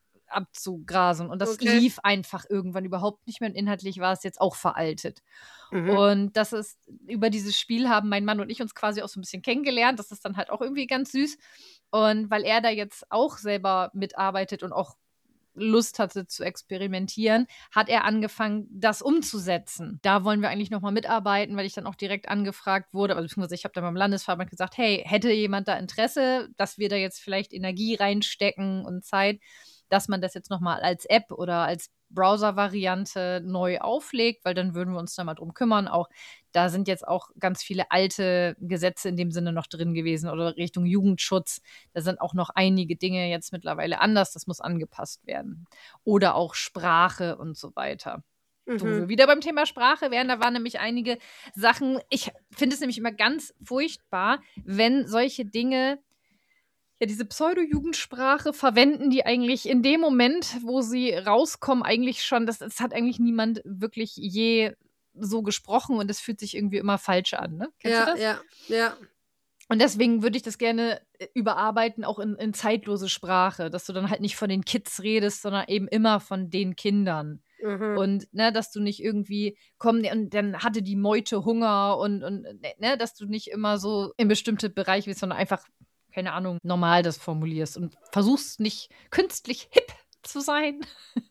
S2: abzugrasen. Und das
S1: Okay.
S2: lief einfach irgendwann überhaupt nicht mehr. Und inhaltlich war es jetzt auch veraltet.
S1: Mhm.
S2: Und das ist, über dieses Spiel haben mein Mann und ich uns quasi auch so ein bisschen kennengelernt. Das ist dann halt auch irgendwie ganz süß. Und weil er da jetzt auch selber mitarbeitet und auch Lust hatte zu experimentieren, hat er angefangen, das umzusetzen. Da wollen wir eigentlich nochmal mitarbeiten, weil ich dann auch direkt angefragt wurde, also beziehungsweise ich habe dann beim Landesverband gesagt, hey, hätte jemand da Interesse, dass wir da jetzt vielleicht Energie reinstecken und Zeit, dass man das jetzt nochmal als App oder als Browser-Variante neu auflegt, weil dann würden wir uns da mal drum kümmern. Auch da sind jetzt auch ganz viele alte Gesetze in dem Sinne noch drin gewesen oder Richtung Jugendschutz. Da sind auch noch einige Dinge jetzt mittlerweile anders. Das muss angepasst werden. Oder auch Sprache und so weiter.
S1: Mhm.
S2: Wo wir wieder beim Thema Sprache wären, da waren nämlich einige Sachen. Ich finde es nämlich immer ganz furchtbar, wenn solche Dinge ja, diese Pseudo-Jugendsprache verwenden, die eigentlich in dem Moment, wo sie rauskommen, eigentlich schon, das, das hat eigentlich niemand wirklich je so gesprochen und das fühlt sich irgendwie immer falsch an, ne? Kennst du
S1: Ja,
S2: das?
S1: ja, ja.
S2: Und deswegen würde ich das gerne äh, überarbeiten, auch in, in zeitlose Sprache, dass du dann halt nicht von den Kids redest, sondern eben immer von den Kindern.
S1: Mhm.
S2: Und ne, dass du nicht irgendwie, komm, und dann hatte die Meute Hunger und, und ne, dass du nicht immer so in bestimmte Bereiche bist, sondern einfach, keine Ahnung, normal das formulierst und versuchst nicht künstlich hip zu sein.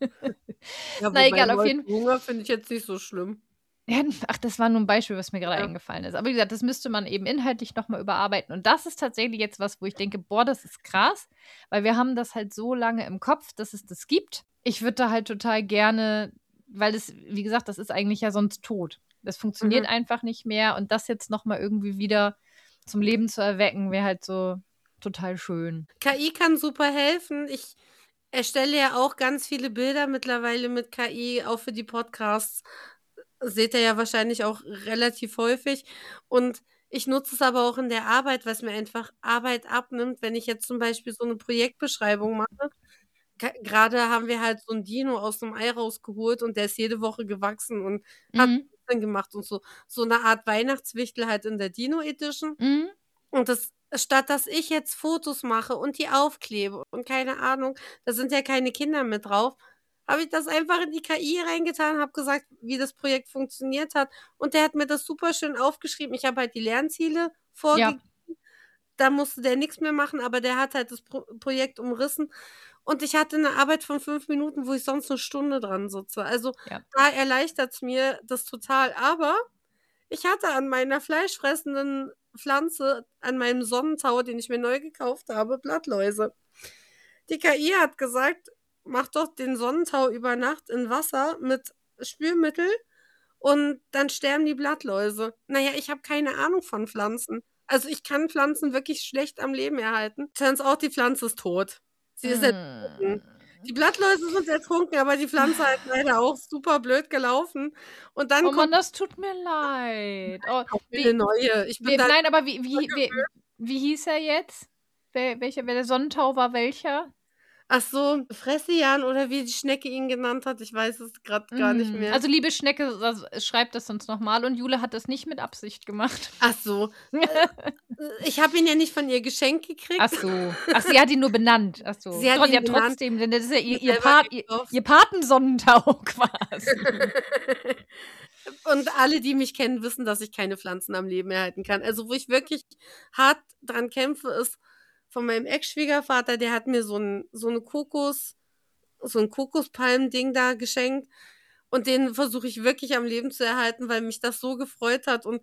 S1: Ja,
S2: Na
S1: wobei
S2: egal, auf jeden
S1: Meute Hunger finde ich jetzt nicht so schlimm.
S2: Ja, ach, das war nur ein Beispiel, was mir gerade
S1: Ja.
S2: eingefallen ist. Aber wie gesagt, das müsste man eben inhaltlich noch mal überarbeiten. Und das ist tatsächlich jetzt was, wo ich denke: „Boah, das ist krass“, weil wir haben das halt so lange im Kopf, dass es das gibt. Ich würde da halt total gerne weil das wie gesagt, das ist eigentlich ja sonst tot. Das funktioniert
S1: Mhm.
S2: einfach nicht mehr und das jetzt noch mal irgendwie wieder zum Leben zu erwecken, wäre halt so total schön.
S1: K I kann super helfen. Ich erstelle ja auch ganz viele Bilder mittlerweile mit K I, auch für die Podcasts. Seht ihr ja wahrscheinlich auch relativ häufig. Und Ich nutze es aber auch in der Arbeit, was mir einfach Arbeit abnimmt, wenn ich jetzt zum Beispiel so eine Projektbeschreibung mache. Ga grade haben wir halt so 'n Dino aus dem Ei rausgeholt und der ist jede Woche gewachsen und hat
S2: Mhm.
S1: Muskeln gemacht und so. So 'ne Art Weihnachtswichtel halt in der Dino Edition.
S2: Mhm.
S1: Und das statt dass ich jetzt Fotos mache und die aufklebe und keine Ahnung, da sind ja keine Kinder mit drauf, habe ich das einfach in die K I reingetan, habe gesagt, wie das Projekt funktioniert hat und der hat mir das super schön aufgeschrieben. Ich habe halt die Lernziele
S2: Ja.
S1: vorgegeben, da musste der nix mehr machen, aber der hat halt das Pro Projekt umrissen und ich hatte 'ne Arbeit von fünf Minuten, wo ich sonst 'ne Stunde dran sitze. Also,
S2: Ja.
S1: da erleichtert's mir das total. Aber ich hatte an meiner fleischfressenden Pflanze, an meinem Sonnentau, den ich mir neu gekauft habe, Blattläuse. Die K I hat gesagt: „Mach doch den Sonnentau über Nacht in Wasser mit Spülmittel und dann sterben die Blattläuse.“ Na ja, ich habe keine Ahnung von Pflanzen. Also, ich kann Pflanzen wirklich schlecht am Leben erhalten. Turns out, die Pflanze ist tot. Sie ist ertrunken.
S2: Hm.
S1: Die Blattläuse sind ertrunken, aber die Pflanze halt leider auch super blöd gelaufen. Und dann
S2: Oh Mann,
S1: kommt
S2: das tut mir leid. Oh,
S1: kauf mir 'ne
S2: wie
S1: neue. Ich bin
S2: wie
S1: da
S2: nein, aber wie wie wie
S1: gewöhnt.
S2: wie hieß er jetzt? Wel welcher der Sonnentau war welcher?
S1: Ach so, Fressian oder wie die Schnecke ihn genannt hat, ich weiß es grad gar nicht
S2: Hm,
S1: mehr.
S2: also, liebe Schnecke, s s schreibt das uns noch mal und Jule hat das nicht mit Absicht gemacht.
S1: Ach so, äh, äh, ich habe ihn ja nicht von ihr geschenkt
S2: Ach
S1: gekriegt.
S2: so. Ach, sie hat ihn nur benannt. Ach so.
S1: Sie hat
S2: Doch,
S1: ihn
S2: ja
S1: benannt,
S2: trotzdem, denn das ist ja ihr
S1: mir
S2: ihr
S1: selber
S2: Pat ihr
S1: gekauft.
S2: ihr Patensonnentau quasi.
S1: Und alle, die mich kennen, wissen, dass ich keine Pflanzen am Leben erhalten kann. Also, wo ich wirklich hart dran kämpfe, ist von meinem Ex-Schwiegervater, der hat mir so 'n so 'ne Kokos so 'n Kokospalmending da geschenkt und den versuche ich wirklich am Leben zu erhalten, weil mich das so gefreut hat und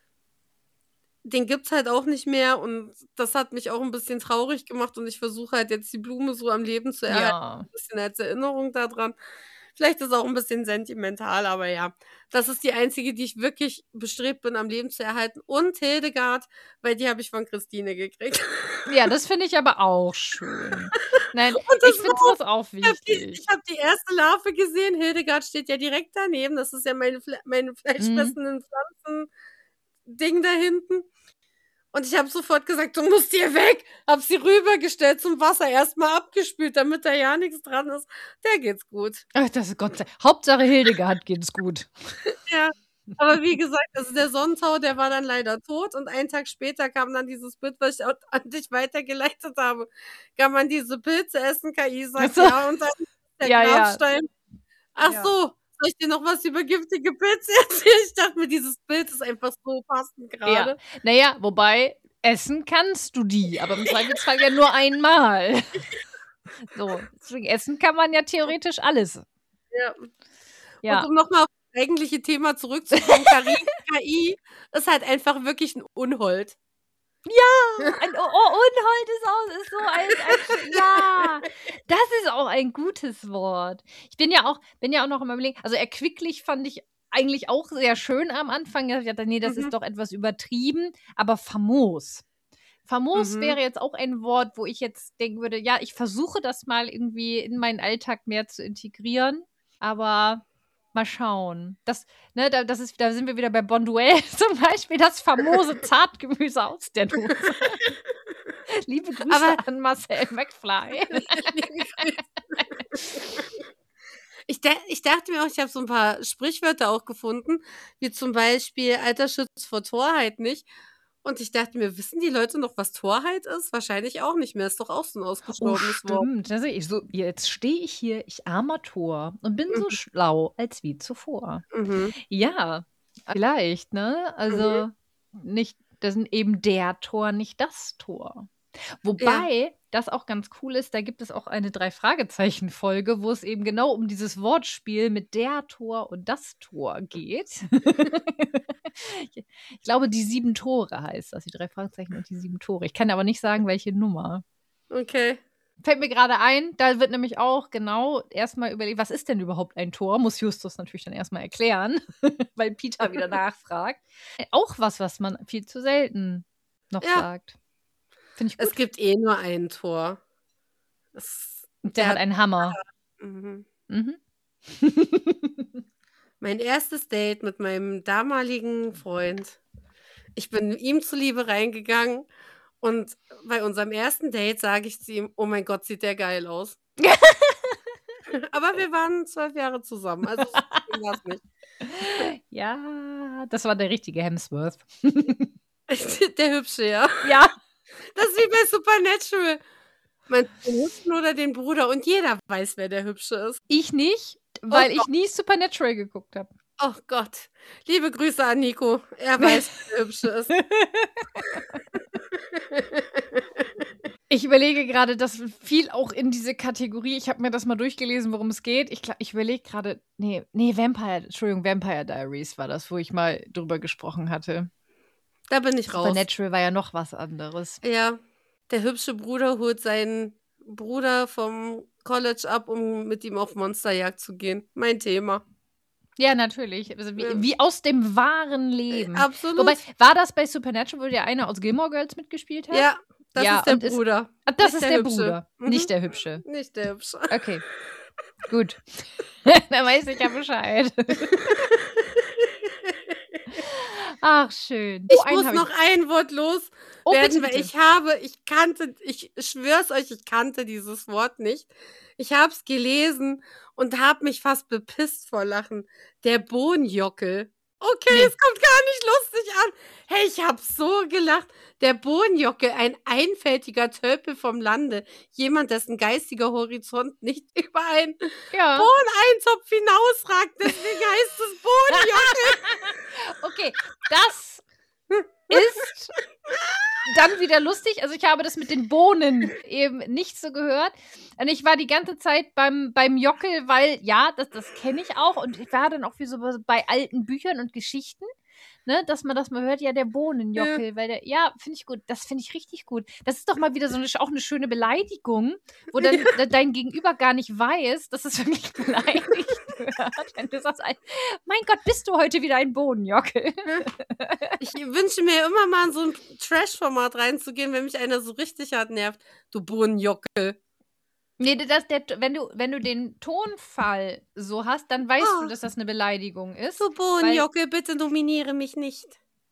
S1: den gibt's halt auch nicht mehr und das hat mich auch 'n bisschen traurig gemacht und ich versuche halt jetzt die Blume so am Leben zu erhalten,
S2: Ja.
S1: 'n bisschen als Erinnerung da dran. Vielleicht ist es auch 'n bisschen sentimental, aber ja. Das ist die einzige, die ich wirklich bestrebt bin, am Leben zu erhalten und Hildegard, weil die habe ich von Christine gekriegt.
S2: Ja, das finde ich aber auch schön. Nein,
S1: Und das
S2: ich
S1: war
S2: finde
S1: auch
S2: so was auch
S1: ich habe die
S2: wichtig.
S1: ich habe die erste Larve gesehen, Hildegard steht ja direkt daneben, das ist ja meine Fle meine
S2: Mhm.
S1: fleischfressenden Pflanzen-Ding da hinten. Und ich habe sofort gesagt: „Du musst hier weg!“ Habe sie rübergestellt zum Wasser, erst mal abgespült, damit da ja nix dran ist. Der geht's gut.
S2: Ach, das ist Gott sei Hauptsache Hildegard geht's gut.
S1: Ja, aber wie gesagt, also, der Sonnentau, der war dann leider tot und einen Tag später kam dann dieses Bild, was ich auch an dich weitergeleitet habe. Kann man diese Pilze essen? K I
S2: Ach
S1: sagt:
S2: so.
S1: „Ja“, und dann der
S2: Ja, ja.
S1: Grabstein. Ach so,
S2: Ja.
S1: soll ich dir noch was über giftige Pilze erzählen? Ich dachte mir, dieses Bild ist einfach so passend
S2: Ja.
S1: grade.
S2: Na ja, wobei, essen kannst du die, aber im Zweifelsfall ja nur einmal. So, deswegen essen kann man ja theoretisch alles.
S1: Ja. Und
S2: Ja.
S1: um noch mal auf das eigentliche Thema zurückzukommen, Kari K I ist halt einfach wirklich 'n Unhold.
S2: Ja, ein O O Unhold ist auch ist so ein ein sch ja, das ist auch ein gutes Wort. Ich bin ja auch bin ja auch noch am Überlegen also, erquicklich fand ich eigentlich auch sehr schön am Anfang. Da habe ich gedacht: „Ne, das
S1: Mhm.
S2: ist doch etwas übertrieben“, aber famos. Famos
S1: Mhm.
S2: wäre jetzt auch ein Wort, wo ich jetzt denken würde: „Ja, ich versuche das mal irgendwie in meinen Alltag mehr zu integrieren“, aber mal schauen. Das ne, da das ist da sind wir wieder bei Bonduelle zum Beispiel, das famose Zartgemüse aus der Dose. Liebe Grüße
S1: Aber
S2: an Marcel McFly.
S1: Liebe Grüße. Ich de ich dachte mir auch, ich habe so 'n paar Sprichwörter auch gefunden, wie zum Beispiel: „Alter schützt vor Torheit nicht.“ Und ich dachte mir: „Wissen die Leute noch, was Torheit ist?“ Wahrscheinlich auch nicht mehr, ist doch auch so 'n
S2: Oh,
S1: ausgestorbenes Wort.
S2: stimmt. Da sehe ich so jetzt stehe ich hier, ich armer Tor und bin so
S1: Mhm.
S2: schlau als wie zuvor.
S1: Mhm.
S2: Ja, vielleicht, ne?
S1: Mhm.
S2: Also, nicht das sind eben der Tor, nicht das Tor.
S1: Ja.
S2: Wobei das auch ganz cool ist, da gibt es auch eine Drei-Fragezeichen-Folge, wo es eben genau um dieses Wortspiel mit der Tor und das Tor geht. Ich ich glaube, die sieben Tore heißt das, die drei Fragezeichen und die sieben Tore. Ich kann aber nicht sagen, welche Nummer.
S1: Okay.
S2: Fällt mir grade ein, da wird nämlich auch genau erst mal überlegt: „Was ist denn überhaupt ein Tor?“ Muss Justus natürlich dann erst mal erklären, weil Peter wieder nachfragt. Äh, auch was, was man viel zu selten noch
S1: Ja.
S2: sagt. Finde ich
S1: Es
S2: gut.
S1: gibt eh nur ein Tor. Es
S2: Und der
S1: der
S2: hat
S1: hat
S2: einen Hammer.
S1: mhm.
S2: Mhm.
S1: Mein erstes Date mit meinem damaligen Freund. Ich bin ihm zuliebe reingegangen und bei unserem ersten Date sage ich zu ihm, oh mein Gott, sieht der geil aus. Aber wir waren zwölf Jahre zusammen, also so schlimm war's nicht.
S2: Ja, das war der richtige Hemsworth.
S1: Der Hübsche, ja.
S2: Ja.
S1: Das ist wie bei Supernatural. Meinst du den Hübschen oder den Bruder? Und jeder weiß, wer der Hübsche ist.
S2: Ich nicht, weil
S1: Oh
S2: ich
S1: Gott.
S2: nie Supernatural geguckt habe.
S1: Oh Gott. Liebe Grüße an Nico. Er weiß, wer der Hübsche ist.
S2: Ich überlege gerade, das fiel auch in diese Kategorie. Ich habe mir das mal durchgelesen, worum es geht. Ich, ich überlege gerade, nee, nee, Vampire, Entschuldigung, Vampire Diaries war das, wo ich mal drüber gesprochen hatte.
S1: Da bin ich raus.
S2: Supernatural war ja noch was anderes.
S1: Ja, der hübsche Bruder holt seinen Bruder vom College ab, um mit ihm auf Monsterjagd zu gehen. Mein Thema.
S2: Ja, natürlich. Also wie,
S1: Ja.
S2: wie aus dem wahren Leben.
S1: Äh, absolut.
S2: Wobei, war das bei Supernatural, wo der eine aus Gilmore Girls mitgespielt hat?
S1: Ja, das
S2: Ja,
S1: ist der
S2: und ist-
S1: Bruder.
S2: Ah, das
S1: Nicht
S2: ist
S1: der
S2: der,
S1: Hübsche.
S2: Bruder,
S1: Mhm.
S2: nicht der Hübsche.
S1: Nicht der Hübsche.
S2: Okay, gut. Dann weiß ich ja Bescheid. Ach, schön.
S1: Ich
S2: Oh, einen
S1: muss
S2: hab
S1: noch ein Wort loswerden,
S2: Oh, bitte,
S1: weil
S2: bitte.
S1: ich habe, ich kannte, ich schwör's euch, ich kannte dieses Wort nicht. Ich habe es gelesen und habe mich fast bepisst vor Lachen. Der Bohnjockel. Okay,
S2: Nee.
S1: es kommt gar nicht lustig an. Hey, ich habe so gelacht. Der Bohnjockel, ein einfältiger Tölpel vom Lande. Jemand, dessen geistiger Horizont nicht über einen
S2: Ja.
S1: Bohneneintopf hinausragt. Deswegen heißt es Bohnjockel.
S2: Okay, das ist dann wieder lustig. Also ich habe das mit den Bohnen eben nicht so gehört. Und ich war die ganze Zeit beim, beim Jockel, weil, ja, das, das kenne ich auch. Und ich war dann auch wie so bei alten Büchern und Geschichten, ne, dass man das mal hört, ja, der Bohnenjockel. Weil der, ja, finde ich gut. Das finde ich richtig gut. Das ist doch mal wieder so eine, auch eine schöne Beleidigung, wo dann de- dein Gegenüber gar nicht weiß, dass es wirklich beleidigt wird. Wenn du sagst, mein Gott, bist du heute wieder ein Bohnenjockel?
S1: Ich wünsche mir immer mal in so ein Trash-Format reinzugehen, wenn mich einer so richtig hart nervt. Du Bohnenjockel.
S2: Nee, das, der, wenn, du, wenn du den Tonfall so hast, dann weißt
S1: Oh.
S2: du, dass das eine Beleidigung ist.
S1: Du Bohnenjockel, bitte nominiere mich nicht.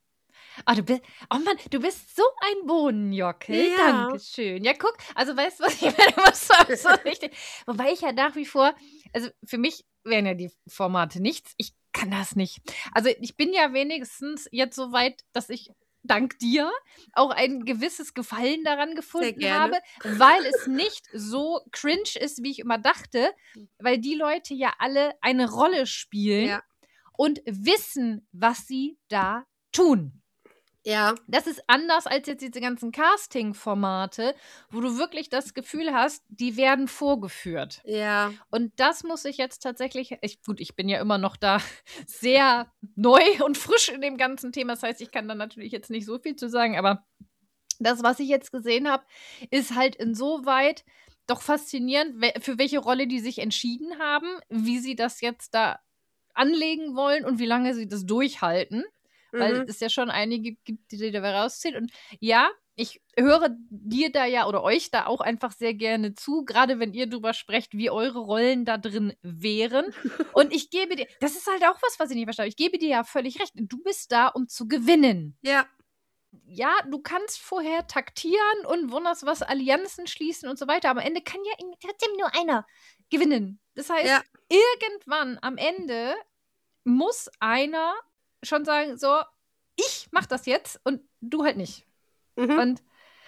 S2: Ah, du bist, oh Mann, du bist so ein Bohnenjockel.
S1: Ja.
S2: Dankeschön. Ja, guck, also weißt du, was ich meine? Was so, so richtig. Wobei ich ja nach wie vor, also für mich wären ja die Formate nichts. Ich kann das nicht. Also ich bin ja wenigstens jetzt so weit, dass ich dank dir auch ein gewisses Gefallen daran gefunden
S1: gerne.
S2: habe, weil es nicht so cringe ist, wie ich immer dachte, weil die Leute ja alle eine Rolle spielen
S1: Ja.
S2: und wissen, was sie da tun.
S1: Ja.
S2: Das ist anders als jetzt diese ganzen Casting-Formate, wo du wirklich das Gefühl hast, die werden vorgeführt.
S1: Ja.
S2: Und das muss ich jetzt tatsächlich, ich, gut, ich bin ja immer noch da sehr neu und frisch in dem ganzen Thema. Das heißt, ich kann da natürlich jetzt nicht so viel zu sagen, aber das, was ich jetzt gesehen habe, ist halt insoweit doch faszinierend, we- für welche Rolle die sich entschieden haben, wie sie das jetzt da anlegen wollen und wie lange sie das durchhalten. Weil
S1: Mhm.
S2: es ja schon einige gibt, die da rausziehen. Und ja, ich höre dir da ja oder euch da auch einfach sehr gerne zu, gerade wenn ihr drüber sprecht, wie eure Rollen da drin wären. Und ich gebe dir, das ist halt auch was, was ich nicht verstehe. Ich gebe dir ja völlig recht. Du bist da, um zu gewinnen.
S1: Ja.
S2: Ja, du kannst vorher taktieren und wunderst was, Allianzen schließen und so weiter. Aber am Ende kann ja irgendwie trotzdem nur einer gewinnen. Das heißt,
S1: Ja.
S2: irgendwann am Ende muss einer schon sagen, so, ich mach das jetzt und du halt nicht.
S1: Mhm.
S2: Und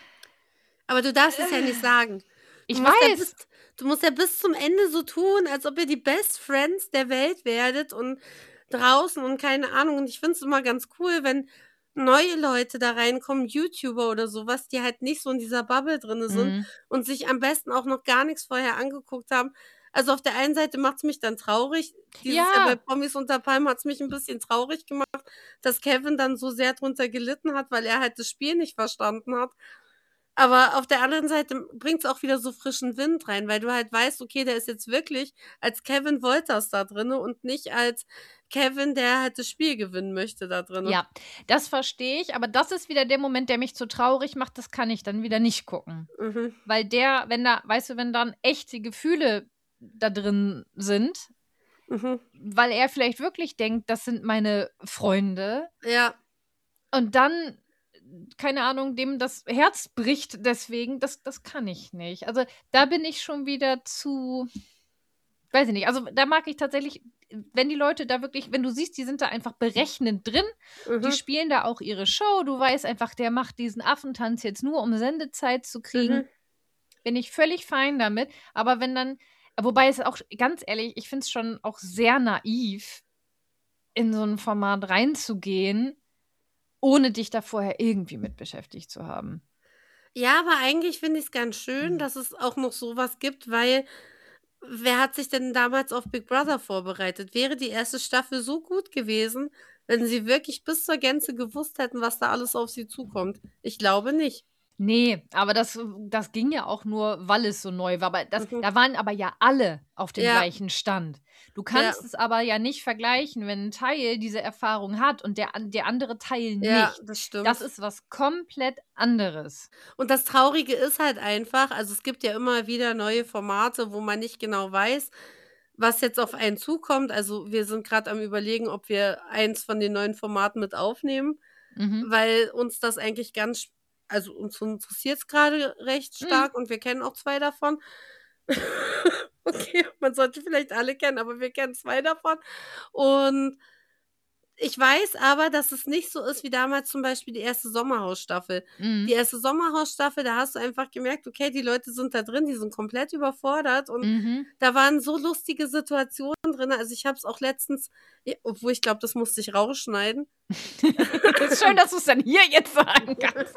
S1: Aber du darfst es ja nicht sagen.
S2: ich
S1: Du musst ja
S2: weiß,
S1: bis, du musst ja bis zum Ende so tun, als ob ihr die Best Friends der Welt werdet und draußen und keine Ahnung. Und ich finde es immer ganz cool, wenn neue Leute da reinkommen, YouTuber oder sowas, die halt nicht so in dieser Bubble drin sind
S2: Mhm.
S1: und sich am besten auch noch gar nichts vorher angeguckt haben. Also auf der einen Seite macht es mich dann traurig. Dieses
S2: Ja.
S1: Jahr bei Promis unter Palmen hat es mich ein bisschen traurig gemacht, dass Kevin dann so sehr drunter gelitten hat, weil er halt das Spiel nicht verstanden hat. Aber auf der anderen Seite bringt es auch wieder so frischen Wind rein, weil du halt weißt, okay, der ist jetzt wirklich als Kevin Wolters da drinne und nicht als Kevin, der halt das Spiel gewinnen möchte da drinne.
S2: Ja, das verstehe ich, aber das ist wieder der Moment, der mich zu traurig macht, das kann ich dann wieder nicht gucken.
S1: Mhm.
S2: Weil der, wenn da, weißt du, wenn dann echte Gefühle da drin sind,
S1: Mhm.
S2: weil er vielleicht wirklich denkt, das sind meine Freunde,
S1: Ja.
S2: und dann, keine Ahnung, dem das Herz bricht deswegen, das, das kann ich nicht. Also da bin ich schon wieder zu, weiß ich nicht, also da mag ich tatsächlich, wenn die Leute da wirklich, wenn du siehst, die sind da einfach berechnend drin, die
S1: Mhm.
S2: spielen da auch ihre Show, du weißt einfach, der macht diesen Affentanz jetzt nur, um Sendezeit zu kriegen,
S1: Mhm.
S2: bin ich völlig fein damit, aber wenn dann, wobei es auch, ganz ehrlich, ich finde es schon auch sehr naiv, in so ein Format reinzugehen, ohne dich da vorher irgendwie mit beschäftigt zu haben.
S1: Ja, aber eigentlich finde ich es ganz schön,
S2: Mhm.
S1: dass es auch noch sowas gibt, weil wer hat sich denn damals auf Big Brother vorbereitet? Wäre die erste Staffel so gut gewesen, wenn sie wirklich bis zur Gänze gewusst hätten, was da alles auf sie zukommt? Ich glaube nicht.
S2: Nee, aber das, das ging ja auch nur, weil es so neu war. Aber das,
S1: Mhm.
S2: da waren aber ja alle auf dem
S1: Ja.
S2: gleichen Stand. Du
S1: Ja.
S2: kannst es aber ja nicht vergleichen, wenn ein Teil diese Erfahrung hat und der, an- der andere Teil
S1: Ja,
S2: nicht.
S1: das stimmt.
S2: Das ist was komplett anderes.
S1: Und das Traurige ist halt einfach, also es gibt ja immer wieder neue Formate, wo man nicht genau weiß, was jetzt auf einen zukommt. Also wir sind gerade am Überlegen, ob wir eins von den neuen Formaten mit aufnehmen,
S2: Mhm.
S1: weil uns das eigentlich ganz, also uns interessiert es gerade recht
S2: Mhm.
S1: stark und wir kennen auch zwei davon. Okay, man sollte vielleicht alle kennen, aber wir kennen zwei davon. Und ich weiß aber, dass es nicht so ist wie damals zum Beispiel die erste Sommerhaus-Staffel. Die
S2: Mhm.
S1: erste Sommerhaus-Staffel, da hast du einfach gemerkt, okay, die Leute sind da drin, die sind komplett überfordert und
S2: Mhm.
S1: da waren so lustige Situationen drin. Also ich habe es auch letztens, ja, obwohl ich glaube, das musste ich rausschneiden.
S2: Ist schön, dass du es dann hier jetzt sagen kannst.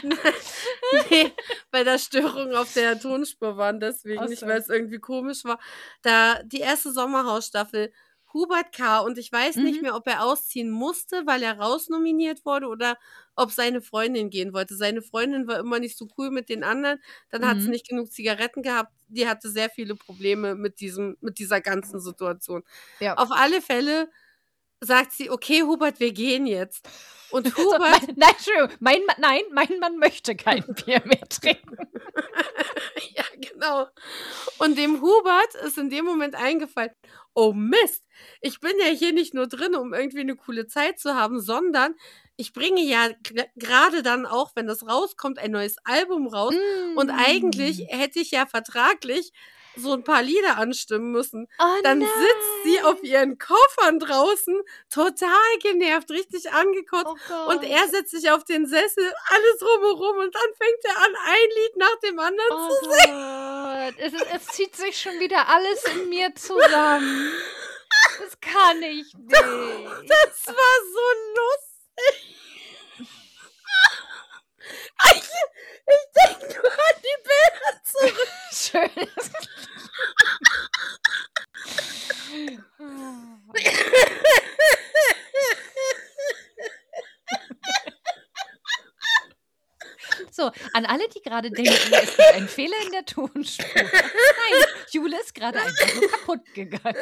S1: Nee, weil da Störungen auf der Tonspur waren, deswegen
S2: Ach
S1: nicht,
S2: so.
S1: weil es irgendwie komisch war. Da die erste Sommerhaus-Staffel, Hubert K. Und ich weiß nicht
S2: Mhm.
S1: mehr, ob er ausziehen musste, weil er rausnominiert wurde oder ob seine Freundin gehen wollte. Seine Freundin war immer nicht so cool mit den anderen. Dann hat sie
S2: Mhm.
S1: nicht genug Zigaretten gehabt. Die hatte sehr viele Probleme mit diesem, mit dieser ganzen Situation.
S2: Ja.
S1: Auf alle Fälle sagt sie, okay, Hubert, wir gehen jetzt. Und
S2: So,
S1: Hubert,
S2: mein, nein, Entschuldigung, mein, Mann- nein, mein Mann möchte kein Bier mehr trinken.
S1: ja, genau. Und dem Hubert ist in dem Moment eingefallen, oh Mist, ich bin ja hier nicht nur drin, um irgendwie eine coole Zeit zu haben, sondern ich bringe ja gr- gerade dann auch, wenn das rauskommt, ein neues Album raus. Und eigentlich
S2: Mm.
S1: hätte ich ja vertraglich so ein paar Lieder anstimmen müssen.
S2: Oh
S1: Dann sitzt sie auf
S2: nein.
S1: ihren Koffern draußen, total genervt, richtig angekotzt.
S2: Oh
S1: Und
S2: Gott.
S1: er setzt sich auf den Sessel, alles rumherum und dann fängt er an, ein Lied nach dem anderen
S2: Oh
S1: zu
S2: Gott. Es, ist, es zieht sich schon wieder alles in mir zusammen. Das kann ich nicht.
S1: Das war so lustig. Ich, ich denke nur an die Bilder zurück.
S2: Schön. So, an alle, die gerade denken, es gibt einen Fehler in der Tonspur. Nein, Jule ist gerade einfach nur kaputt gegangen.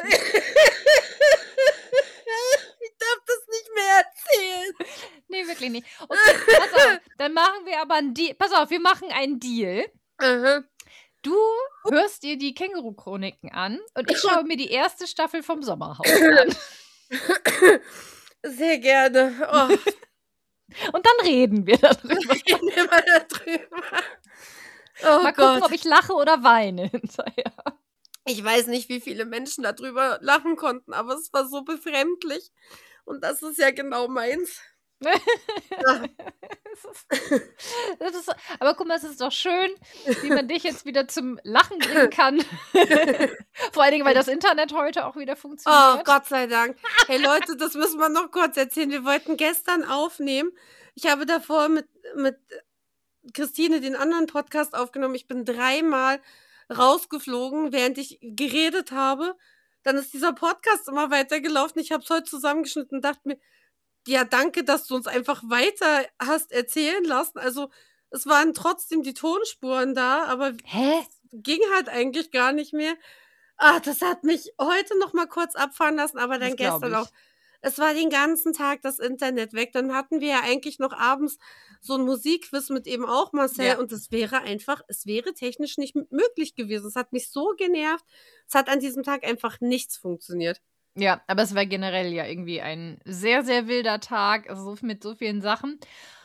S1: Ich darf das nicht mehr erzählen.
S2: Nee, wirklich nicht. Okay, pass auf, dann machen wir aber einen Deal. Pass auf, wir machen einen Deal.
S1: Aha.
S2: Du hörst dir die Känguru-Chroniken an und ich schaue mir die erste Staffel vom Sommerhaus an.
S1: Sehr gerne. Oh,
S2: Und dann reden wir darüber.
S1: reden wir mal darüber. Oh
S2: Mal gucken,
S1: Gott.
S2: ob ich lache oder weine hinterher.
S1: Ich weiß nicht, wie viele Menschen darüber lachen konnten, aber es war so befremdlich. Und das ist ja genau meins. Ja.
S2: Das ist, das ist, aber guck mal, es ist doch schön, wie man dich jetzt wieder zum Lachen bringen kann. Vor allen Dingen, weil das Internet heute auch wieder
S1: Oh,
S2: funktioniert.
S1: Gott sei Dank. Hey Leute, das müssen wir noch kurz erzählen. Wir wollten gestern aufnehmen. Ich habe davor mit, mit Christine den anderen Podcast aufgenommen. Ich bin dreimal rausgeflogen, während ich geredet habe. Dann ist dieser Podcast immer weitergelaufen. Ich habe es heute zusammengeschnitten und dachte mir, ja, danke, dass du uns einfach weiter hast erzählen lassen. Also es waren trotzdem die Tonspuren da, aber
S2: Hä?
S1: es ging halt eigentlich gar nicht mehr. Ah, das hat mich heute noch mal kurz abfahren lassen, aber dann
S2: Das glaub
S1: gestern
S2: ich.
S1: auch. Es war den ganzen Tag das Internet weg. Dann hatten wir ja eigentlich noch abends so ein Musikquiz mit eben auch Marcel
S2: Ja.
S1: und es wäre einfach, es wäre technisch nicht m- möglich gewesen. Es hat mich so genervt. Es hat an diesem Tag einfach nichts funktioniert.
S2: Ja, aber es war generell ja irgendwie ein sehr, sehr wilder Tag, also so mit so vielen Sachen.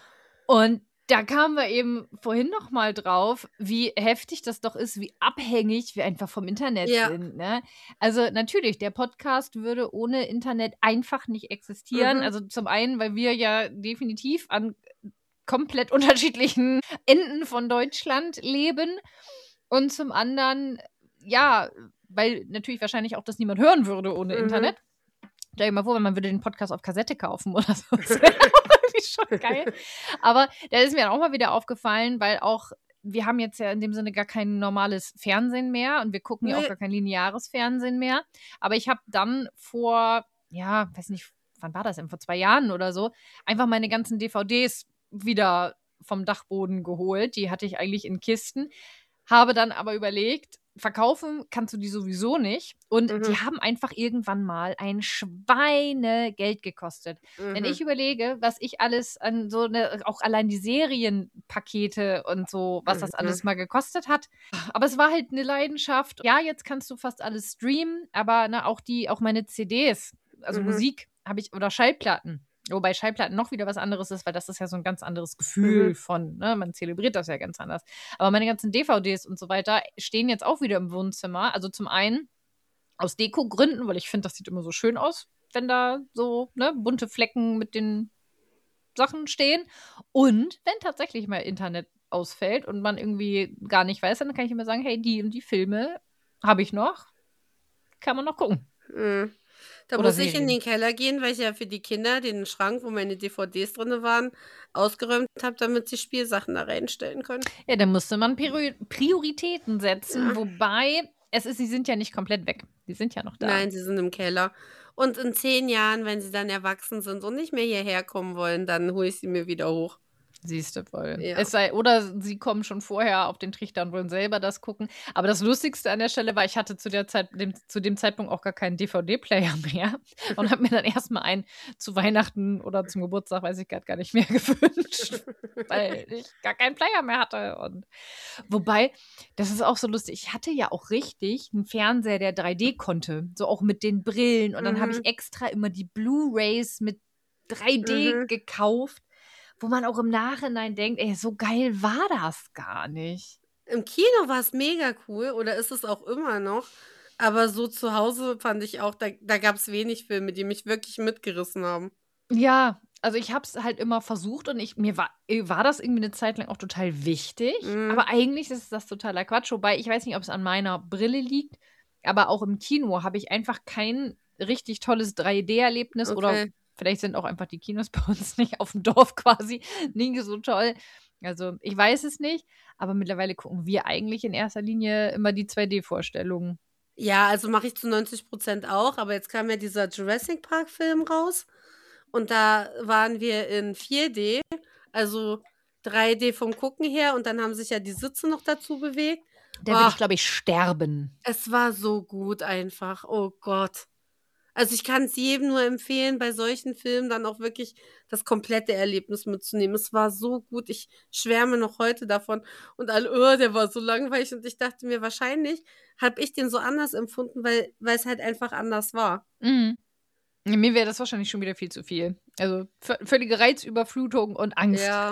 S2: Und da kamen wir eben vorhin noch mal drauf, wie heftig das doch ist, wie abhängig wir einfach vom Internet
S1: Ja.
S2: sind, ne? Also, natürlich, der Podcast würde ohne Internet einfach nicht existieren.
S1: Mhm.
S2: Also, zum einen, weil wir ja definitiv an komplett unterschiedlichen Enden von Deutschland leben und zum anderen, ja, weil natürlich wahrscheinlich auch das niemand hören würde ohne
S1: Mhm.
S2: Internet. Stell dir mal vor, man würde den Podcast auf Kassette kaufen oder so. Das wäre auch irgendwie schon geil. Aber da ist mir dann auch mal wieder aufgefallen, weil auch wir haben jetzt ja in dem Sinne gar kein normales Fernsehen mehr und wir gucken ja auch
S1: Nee.
S2: gar kein lineares Fernsehen mehr. Aber ich habe dann vor, ja, weiß nicht, wann war das denn? Vor zwei Jahren oder so, einfach meine ganzen D V Ds wieder vom Dachboden geholt. Die hatte ich eigentlich in Kisten. Habe dann aber überlegt, verkaufen kannst du die sowieso nicht. Und
S1: Mhm.
S2: die haben einfach irgendwann mal ein Schweinegeld gekostet. Wenn ich
S1: Mhm.
S2: überlege, was ich alles an so eine, auch allein die Serienpakete und so, was das alles
S1: Mhm.
S2: mal gekostet hat. Aber es war halt eine Leidenschaft. Ja, jetzt kannst du fast alles streamen, aber ne, auch die, auch meine C Ds, also
S1: Mhm.
S2: Musik habe ich oder Schallplatten. Wobei Schallplatten noch wieder was anderes ist, weil das ist ja so ein ganz anderes Gefühl
S1: Mhm.
S2: von, ne, man zelebriert das ja ganz anders. Aber meine ganzen D V Ds und so weiter stehen jetzt auch wieder im Wohnzimmer. Also zum einen aus Deko-Gründen, weil ich finde, das sieht immer so schön aus, wenn da so ne, bunte Flecken mit den Sachen stehen. Und wenn tatsächlich mal Internet ausfällt und man irgendwie gar nicht weiß, dann kann ich immer sagen, hey, die und die Filme habe ich noch. Kann man noch gucken.
S1: Mhm. Da
S2: Oder
S1: muss ich in
S2: Serien.
S1: den Keller gehen, weil ich ja für die Kinder den Schrank, wo meine D V Ds drin waren, ausgeräumt habe, damit sie Spielsachen da reinstellen können.
S2: Ja, dann musste man Priori Prioritäten setzen,
S1: Ja.
S2: wobei es ist, sie sind ja nicht komplett weg. Die sind ja noch da.
S1: Nein, sie sind im Keller. Und in zehn Jahren, wenn sie dann erwachsen sind und nicht mehr hierher kommen wollen, dann hole ich sie mir wieder hoch.
S2: Siehst du wohl.
S1: Ja.
S2: Es sei, oder sie kommen schon vorher auf den Trichter und wollen selber das gucken. Aber das Lustigste an der Stelle war, ich hatte zu, der Zeit, dem, zu dem Zeitpunkt auch gar keinen D V D-Player mehr und habe mir dann erstmal einen zu Weihnachten oder zum Geburtstag, weiß ich gerade gar nicht mehr, gewünscht, weil ich gar keinen Player mehr hatte. Und wobei, das ist auch so lustig, ich hatte ja auch richtig einen Fernseher, der drei D konnte, so auch mit den Brillen. Und dann habe ich
S1: Mhm.
S2: extra immer die Blu-Rays mit drei D
S1: Mhm.
S2: gekauft, wo man auch im Nachhinein denkt, ey, so geil war das gar nicht.
S1: Im Kino war es mega cool oder ist es auch immer noch. Aber so zu Hause fand ich auch, da, da gab es wenig Filme, die mich wirklich mitgerissen haben.
S2: Ja, also ich habe es halt immer versucht und ich, mir war, äh, war das irgendwie eine Zeit lang auch total wichtig.
S1: Mhm.
S2: Aber eigentlich ist das totaler Quatsch. Wobei, ich weiß nicht, ob es an meiner Brille liegt, aber auch im Kino habe ich einfach kein richtig tolles drei D-Erlebnis oder
S1: Okay.
S2: vielleicht sind auch einfach die Kinos bei uns nicht auf dem Dorf quasi nicht so toll. Also ich weiß es nicht, aber mittlerweile gucken wir eigentlich in erster Linie immer die zwei D-Vorstellungen.
S1: Ja, also mache ich zu neunzig Prozent auch, aber jetzt kam ja dieser Jurassic Park-Film raus und da waren wir in vier D, also drei D vom Gucken her und dann haben sich ja die Sitze noch dazu bewegt.
S2: Da würde
S1: Oh,
S2: ich, glaube ich, sterben.
S1: es war so gut einfach. Oh Gott. Also ich kann es jedem nur empfehlen, bei solchen Filmen dann auch wirklich das komplette Erlebnis mitzunehmen. Es war so gut. Ich schwärme noch heute davon. Und alle, oh, der war so langweilig. Und ich dachte mir, wahrscheinlich habe ich den so anders empfunden, weil weil es halt einfach anders war.
S2: Mhm. Mir wäre das wahrscheinlich schon wieder viel zu viel. Also vö- völlige Reizüberflutung und Angst.
S1: Ja.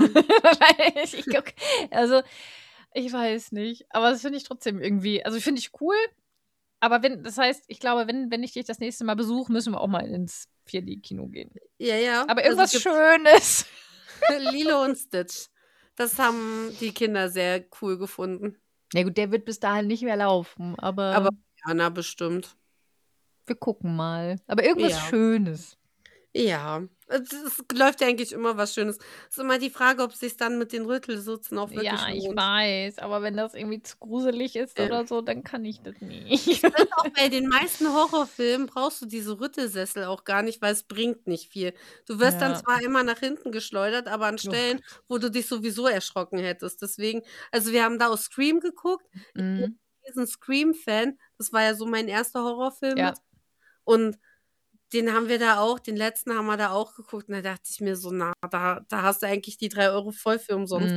S2: ich guck, also ich weiß nicht, aber das finde ich trotzdem irgendwie, also finde ich cool, aber wenn, das heißt, ich glaube, wenn, wenn ich dich das nächste Mal besuche, müssen wir auch mal ins vier D-Kino gehen.
S1: Ja, ja.
S2: Aber
S1: Also
S2: irgendwas
S1: gibt
S2: Schönes.
S1: Lilo und Stitch. Das haben die Kinder sehr cool gefunden.
S2: Na gut, der wird bis dahin nicht mehr laufen, aber,
S1: Aber Jana bestimmt.
S2: wir gucken mal. Aber irgendwas
S1: Ja.
S2: Schönes.
S1: Ja, es es läuft ja eigentlich immer was Schönes. Ist immer die Frage, ob sich's dann mit den Rüttelsitzen auch wirklich
S2: Ja, ich
S1: lohnt.
S2: weiß, aber wenn das irgendwie zu gruselig ist
S1: Ja.
S2: oder so, dann kann ich das
S1: Ich
S2: nicht.
S1: finde auch bei den meisten Horrorfilmen brauchst du diese Rüttelsessel auch gar nicht, weil es bringt nicht viel. Du wirst dann
S2: Ja.
S1: zwar immer nach hinten geschleudert, aber an
S2: Oh
S1: Stellen,
S2: Gott.
S1: wo du dich sowieso erschrocken hättest. Deswegen also, wir haben da auch Scream geguckt. Ich bin
S2: Mhm.
S1: ein riesen Scream-Fan. Das war ja so mein erster Horrorfilm
S2: Ja.
S1: mit. Und den haben wir da auch den letzten haben wir da auch geguckt und da dachte ich mir so: „Na, da da hast du eigentlich die drei Euro voll für umsonst
S2: Mhm.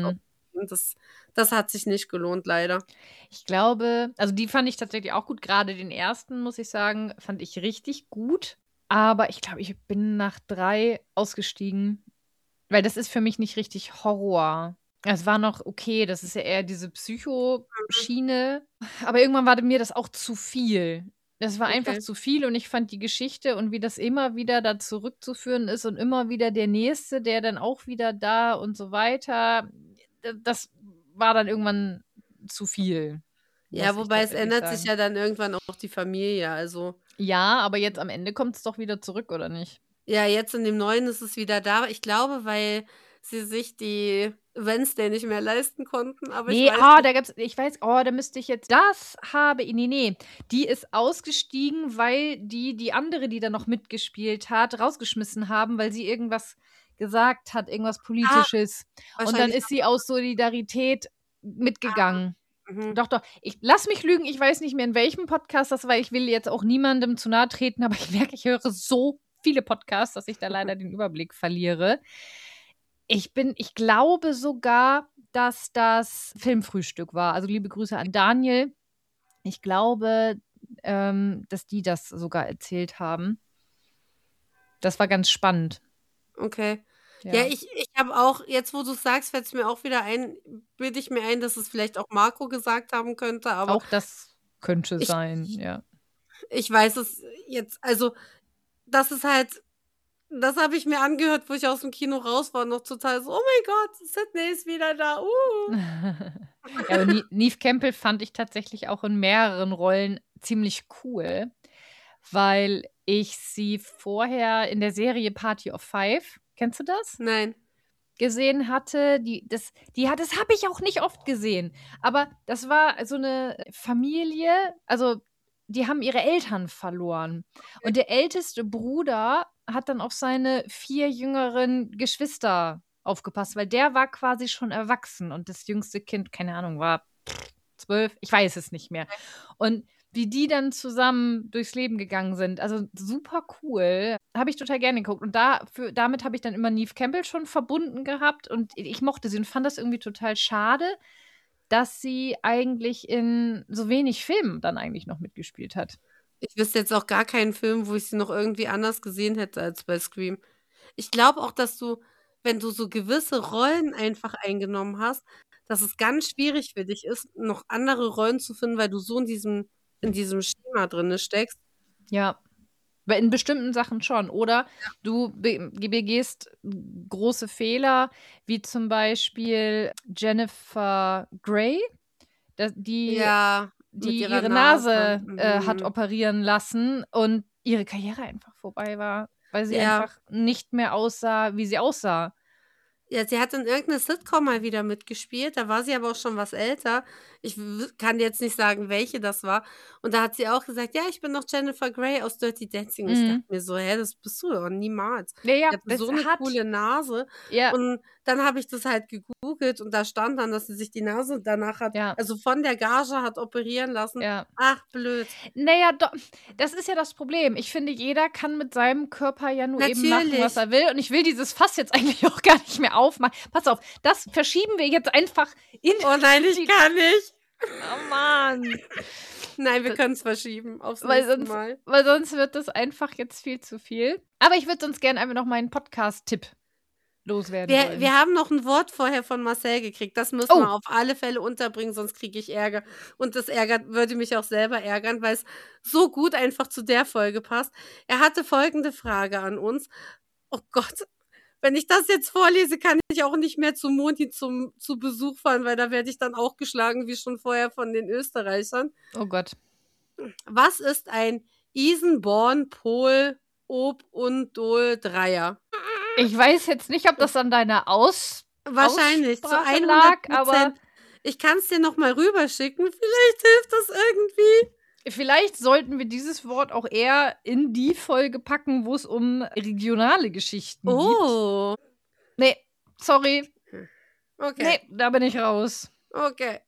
S1: durchziehen. Das, das hat sich nicht gelohnt, leider.
S2: Ich glaube, also die fand ich tatsächlich auch gut. Gerade den ersten, muss ich sagen, fand ich richtig gut. Aber ich glaube, ich bin nach drei ausgestiegen, weil das ist für mich nicht richtig Horror. Es war noch okay, das ist ja eher diese Psycho-Schiene. Aber irgendwann war mir das auch zu viel. Das war einfach
S1: Okay.
S2: zu viel und ich fand die Geschichte und wie das immer wieder da zurückzuführen ist und immer wieder der Nächste, der dann auch wieder da und so weiter. d- Das war dann irgendwann zu viel.
S1: Ja,
S2: Muss ich
S1: wobei es
S2: tatsächlich
S1: ändert sich
S2: sagen.
S1: ja dann irgendwann auch die Familie. Also,
S2: Ja, aber jetzt am Ende kommt es doch wieder zurück, oder nicht?
S1: ja, jetzt in dem neuen ist es wieder da. Ich glaube, weil sie sich die Wednesday nicht mehr leisten konnten, aber ich
S2: Nee,
S1: weiß
S2: ah,
S1: nicht.
S2: da gab's, ich weiß, oh, da müsste ich jetzt, das habe ich, nee, nee, die ist ausgestiegen, weil die, die andere, die da noch mitgespielt hat, rausgeschmissen haben, weil sie irgendwas gesagt hat, irgendwas
S1: Ah,
S2: Politisches. Und dann
S1: wahrscheinlich.
S2: ist sie aus Solidarität mitgegangen.
S1: Mhm.
S2: Doch, doch, ich lass mich lügen, ich weiß nicht mehr, in welchem Podcast das war, ich will jetzt auch niemandem zu nahe treten, aber ich merke, ich höre so viele Podcasts, dass ich da leider den Überblick verliere. Ich bin, ich glaube sogar, dass das Filmfrühstück war. Also liebe Grüße an Daniel. Ich glaube, ähm, dass die das sogar erzählt haben. Das war ganz spannend.
S1: Okay. Ja,
S2: Ja.
S1: ich, ich habe auch, jetzt wo du es sagst, fällt es mir auch wieder ein, bilde ich mir ein, dass es vielleicht auch Marco gesagt haben könnte, aber
S2: Auch das könnte
S1: ich,
S2: sein, ja.
S1: ich weiß es jetzt, also das ist halt, das habe ich mir angehört, wo ich aus dem Kino raus war, noch total so, oh mein Gott, Sydney ist wieder da. Uh.
S2: Ja, aber Nie- Neve Campbell fand ich tatsächlich auch in mehreren Rollen ziemlich cool, weil ich sie vorher in der Serie Party of Five, kennst du das?
S1: Nein.
S2: Gesehen hatte, die das die hat das habe ich auch nicht oft gesehen, aber das war so eine Familie, also die haben ihre Eltern verloren und der älteste Bruder hat dann auf seine vier jüngeren Geschwister aufgepasst, weil der war quasi schon erwachsen und das jüngste Kind, keine Ahnung, war zwölf, ich weiß es nicht mehr. Und wie die dann zusammen durchs Leben gegangen sind, also super cool. Habe ich total gerne geguckt. Und dafür, damit habe ich dann immer Neve Campbell schon verbunden gehabt. Und ich mochte sie und fand das irgendwie total schade, dass sie eigentlich in so wenig Filmen dann eigentlich noch mitgespielt hat.
S1: Ich wüsste jetzt auch gar keinen Film, wo ich sie noch irgendwie anders gesehen hätte als bei Scream. Ich glaube auch, dass du, wenn du so gewisse Rollen einfach eingenommen hast, dass es ganz schwierig für dich ist, noch andere Rollen zu finden, weil du so in diesem, in diesem Schema drin steckst.
S2: Ja. Weil in bestimmten Sachen schon. Oder du be begehst große Fehler, wie zum Beispiel Jennifer Grey, da- die
S1: Ja, mit
S2: die
S1: ihrer
S2: ihre
S1: Nase.
S2: Nase äh, hat
S1: Mhm.
S2: operieren lassen und ihre Karriere einfach vorbei war, weil sie
S1: Ja.
S2: einfach nicht mehr aussah, wie sie aussah.
S1: Ja, sie hat in irgendeiner Sitcom mal wieder mitgespielt, da war sie aber auch schon was älter. Ich w kann jetzt nicht sagen, welche das war. Und da hat sie auch gesagt: „Ja, ich bin noch Jennifer Grey aus Dirty Dancing." Und ich dachte
S2: Mhm.
S1: mir so: „Hä, das bist du doch niemals."
S2: Ja, ja,
S1: Die hatte
S2: das
S1: so 'ne
S2: hat
S1: coole Nase.
S2: ja,
S1: Und dann habe ich das halt gegoogelt und da stand dann, dass sie sich die Nase danach hat
S2: ja,
S1: also von der Gage hat operieren lassen.
S2: ja.
S1: Ach, blöd.
S2: Na ja, do das ist ja das Problem. Ich finde, jeder kann mit seinem Körper ja nur eben machen, was
S1: Natürlich.
S2: er will. Und ich will dieses Fass jetzt eigentlich auch gar nicht mehr aufmachen. Pass auf, das verschieben wir jetzt einfach in
S1: Oh nein, ich
S2: die
S1: kann nicht.
S2: Oh Mann.
S1: Nein, wir
S2: D
S1: können's verschieben aufs
S2: Weil
S1: nächste
S2: sonst
S1: Mal.
S2: weil sonst wird das einfach jetzt viel zu viel. Aber ich würde sonst gerne einfach noch meinen Podcast-Tipp loswerden
S1: Wir
S2: wollen.
S1: wir haben noch 'n Wort vorher von Marcel gekriegt. Das müssen
S2: Oh.
S1: wir auf alle Fälle unterbringen, sonst kriege ich Ärger. Und das ärgert würde mich auch selber ärgern, weil's so gut einfach zu der Folge passt. Er hatte folgende Frage an uns. Oh Gott, wenn ich das jetzt vorlese, kann ich auch nicht mehr zu Moni zum zu Besuch fahren, weil da werde ich dann auch geschlagen wie schon vorher von den Österreichern.
S2: Oh Gott.
S1: Was ist ein Isenborn Pol Ob und Dol Dreier?
S2: Ich weiß jetzt nicht, ob das an deiner Aus
S1: Wahrscheinlich, zu
S2: Aussprache lag,
S1: hundert
S2: aber
S1: Prozent. Ich kann's dir noch mal rüberschicken. Vielleicht hilft das irgendwie.
S2: vielleicht sollten wir dieses Wort auch eher in die Folge packen, wo es um regionale Geschichten geht.
S1: Oh.
S2: Ne, sorry.
S1: Okay.
S2: Ne, da bin ich raus.
S1: Okay.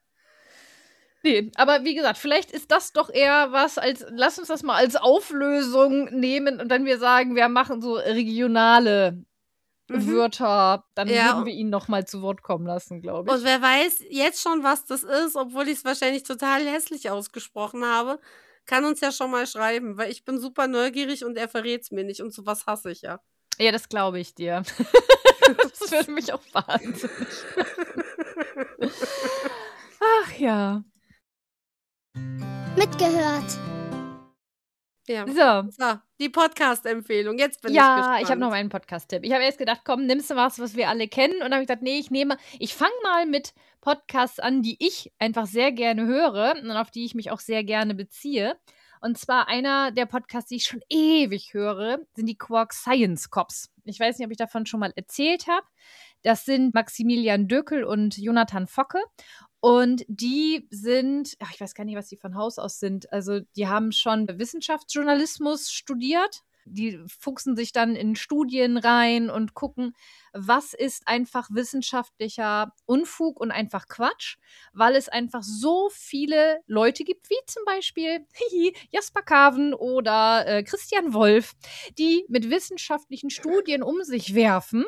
S2: Ne, aber wie gesagt, vielleicht ist das doch eher was als lass uns das mal als Auflösung nehmen und dann wir sagen, wir machen so regionale Wörter, dann
S1: Ja,
S2: würden wir ihn noch mal zu Wort kommen lassen, glaube ich.
S1: und wer weiß jetzt schon, was das ist, obwohl ich es wahrscheinlich total hässlich ausgesprochen habe, kann uns ja schon mal schreiben, weil ich bin super neugierig und er verrät's mir nicht und so was hasse ich ja.
S2: Ja, das glaube ich dir. Das würde mich auch wahnsinnig machen. Ach ja.
S3: Mitgehört.
S1: Ja.
S2: So.
S1: So, die Podcast-Empfehlung. Jetzt bin ich
S2: Ja,
S1: gespannt.
S2: ich habe noch einen Podcast-Tipp. Ich habe erst gedacht, komm, nimmst du was, was wir alle kennen? Und dann habe ich gesagt, nee, ich nehme, ich fange mal mit Podcasts an, die ich einfach sehr gerne höre und auf die ich mich auch sehr gerne beziehe. Und zwar einer der Podcasts, die ich schon ewig höre, sind die Quark Science Cops. Ich weiß nicht, ob ich davon schon mal erzählt habe. Das sind Maximilian Döckel und Jonathan Focke. Und die sind, ach, ich weiß gar nicht, was die von Haus aus sind. Also die haben schon Wissenschaftsjournalismus studiert. Die fuchsen sich dann in Studien rein und gucken, was ist einfach wissenschaftlicher Unfug und einfach Quatsch, weil es einfach so viele Leute gibt, wie zum Beispiel hihi, Jasper Carven oder äh, Christian Wolf, die mit wissenschaftlichen Studien um sich werfen.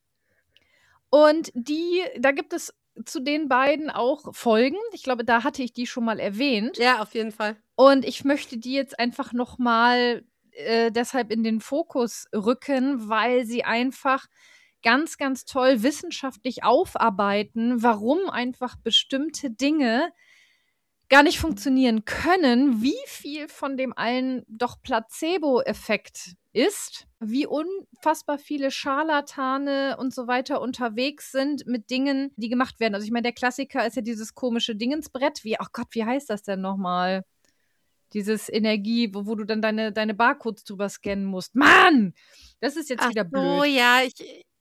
S2: Und die, da gibt es zu den beiden auch Folgen. Ich glaube, da hatte ich die schon mal erwähnt.
S1: Ja, auf jeden Fall.
S2: Und ich möchte die jetzt einfach noch mal äh, deshalb in den Fokus rücken, weil sie einfach ganz, ganz toll wissenschaftlich aufarbeiten, warum einfach bestimmte Dinge gar nicht funktionieren können, wie viel von dem allen doch Placebo-Effekt ist, wie unfassbar viele Scharlatane und so weiter unterwegs sind mit Dingen, die gemacht werden. Also ich meine, der Klassiker ist ja dieses komische Dingensbrett. Wie, ach Gott, wie heißt das denn nochmal? Dieses Energie, wo, wo du dann deine, deine Barcodes drüber scannen musst. Mann! Das ist jetzt
S1: Ach
S2: wieder blöd.
S1: so, ja, ich,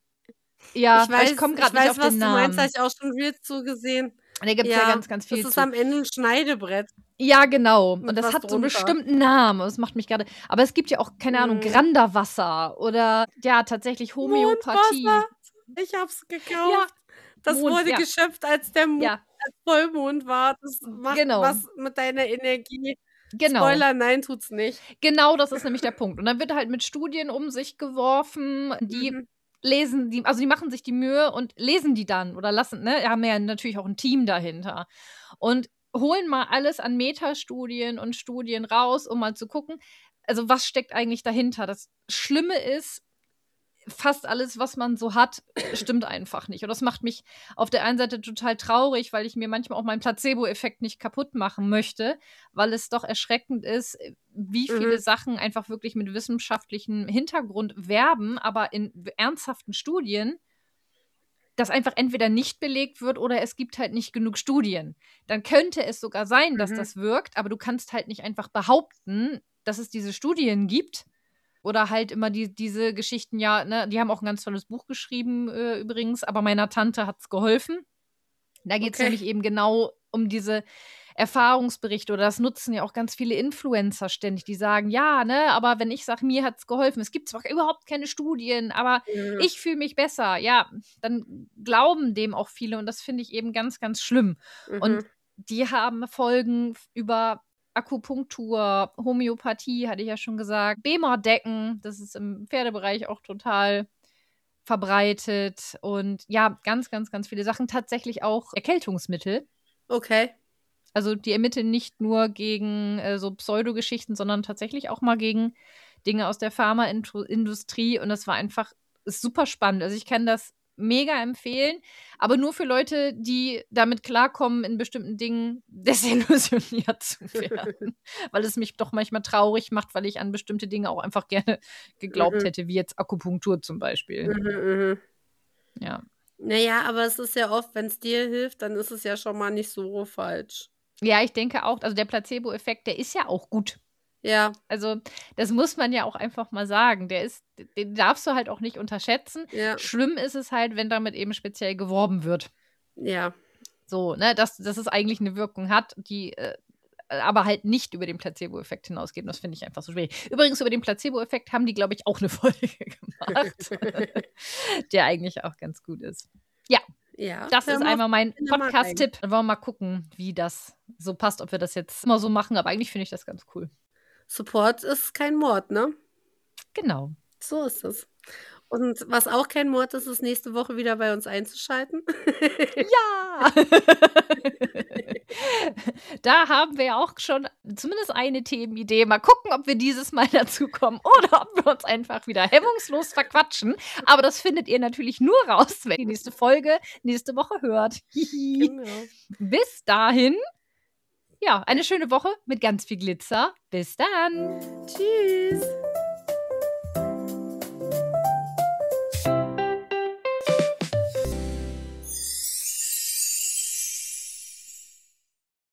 S2: ja,
S1: ich weiß,
S2: ich komme
S1: ich
S2: gerade nicht
S1: weiß,
S2: auf
S1: was
S2: den
S1: du meinst,
S2: Namen.
S1: habe ich auch schon Reels zugesehen.
S2: Da gibt es ja,
S1: Ja,
S2: ganz, ganz viel
S1: das ist
S2: zu.
S1: am Ende ein Schneidebrett.
S2: Ja, genau.
S1: Mit
S2: Und das
S1: was
S2: hat so einen
S1: drunter.
S2: bestimmten Namen. Das macht mich gerade. Aber es gibt ja auch, keine Ahnung,
S1: Hm.
S2: Granderwasser oder ja, tatsächlich Homöopathie.
S1: Mondwasser. Ich hab's gekauft.
S2: Ja,
S1: Das
S2: Mond,
S1: wurde
S2: ja.
S1: geschöpft, als der Mond,
S2: Ja,
S1: als Vollmond war. Das macht
S2: Genau.
S1: was mit deiner Energie.
S2: genau.
S1: Spoiler, nein, tut's nicht.
S2: Genau, das ist nämlich der Punkt. Und dann wird halt mit Studien um sich geworfen, die
S1: Mhm.
S2: lesen, die, also die machen sich die Mühe und lesen die dann oder lassen, ne, haben ja natürlich auch ein Team dahinter. Und holen mal alles an Metastudien und Studien raus, um mal zu gucken, also was steckt eigentlich dahinter. Das Schlimme ist, fast alles, was man so hat, stimmt einfach nicht. Und das macht mich auf der einen Seite total traurig, weil ich mir manchmal auch meinen Placebo-Effekt nicht kaputt machen möchte, weil es doch erschreckend ist, wie viele
S1: Mhm.
S2: Sachen einfach wirklich mit wissenschaftlichem Hintergrund werben, aber in ernsthaften Studien das einfach entweder nicht belegt wird oder es gibt halt nicht genug Studien. Dann könnte es sogar sein, dass
S1: Mhm.
S2: das wirkt, aber du kannst halt nicht einfach behaupten, dass es diese Studien gibt. Oder halt immer die, diese Geschichten, ja, ne, die haben auch ein ganz tolles Buch geschrieben äh, übrigens, aber meiner Tante hat es geholfen. Da geht es
S1: Okay.
S2: nämlich eben genau um diese Erfahrungsberichte oder das nutzen ja auch ganz viele Influencer ständig, die sagen, ja, ne, aber wenn ich sage, mir hat es geholfen, es gibt zwar überhaupt keine Studien, aber
S1: Mhm.
S2: ich fühle mich besser, ja, dann glauben dem auch viele und das finde ich eben ganz, ganz schlimm. Und
S1: Mhm.
S2: die haben Folgen über Akupunktur, Homöopathie, hatte ich ja schon gesagt, B E M A-Decken, das ist im Pferdebereich auch total verbreitet und ja, ganz, ganz, ganz viele Sachen. Tatsächlich auch Erkältungsmittel.
S1: Okay.
S2: Also die ermitteln nicht nur gegen äh, so Pseudogeschichten, sondern tatsächlich auch mal gegen Dinge aus der Pharmaindustrie und das war einfach ist super spannend. Also ich kann das mega empfehlen, aber nur für Leute, die damit klarkommen, in bestimmten Dingen desillusioniert zu werden. Weil es mich doch manchmal traurig macht, weil ich an bestimmte Dinge auch einfach gerne geglaubt
S1: Mhm.
S2: hätte, wie jetzt Akupunktur zum Beispiel.
S1: Mhm, mhm.
S2: Ja.
S1: Naja, aber es ist ja oft, wenn es dir hilft, dann ist es ja schon mal nicht so falsch.
S2: Ja, ich denke auch, also der Placebo-Effekt, der ist ja auch gut.
S1: Ja,
S2: Also, das muss man ja auch einfach mal sagen. Der ist, den darfst du halt auch nicht unterschätzen.
S1: ja,
S2: Schlimm ist es halt, wenn damit eben speziell geworben wird.
S1: ja.
S2: So, ne, dass, dass es eigentlich eine Wirkung hat, die äh, aber halt nicht über den Placebo-Effekt hinausgeht. Und das finde ich einfach so schwierig. Übrigens, über den Placebo-Effekt haben die, glaube ich, auch eine Folge gemacht, der eigentlich auch ganz gut ist. Ja,
S1: Ja,
S2: das
S1: hör
S2: ist
S1: mal
S2: einmal mein
S1: mal rein.
S2: Podcast-Tipp. Dann wollen wir mal gucken, wie das so passt, ob wir das jetzt immer so machen. Aber eigentlich finde ich das ganz cool.
S1: Support ist kein Mord, ne?
S2: Genau.
S1: So ist es. Und was auch kein Mord ist, ist nächste Woche wieder bei uns einzuschalten.
S2: Ja! Da haben wir ja auch schon zumindest eine Themenidee. Mal gucken, ob wir dieses Mal dazu kommen oder ob wir uns einfach wieder hemmungslos verquatschen. Aber das findet ihr natürlich nur raus, wenn ihr die nächste Folge nächste Woche hört.
S1: Genau.
S2: Bis dahin, ja, eine schöne Woche mit ganz viel Glitzer. Bis dann.
S1: Tschüss.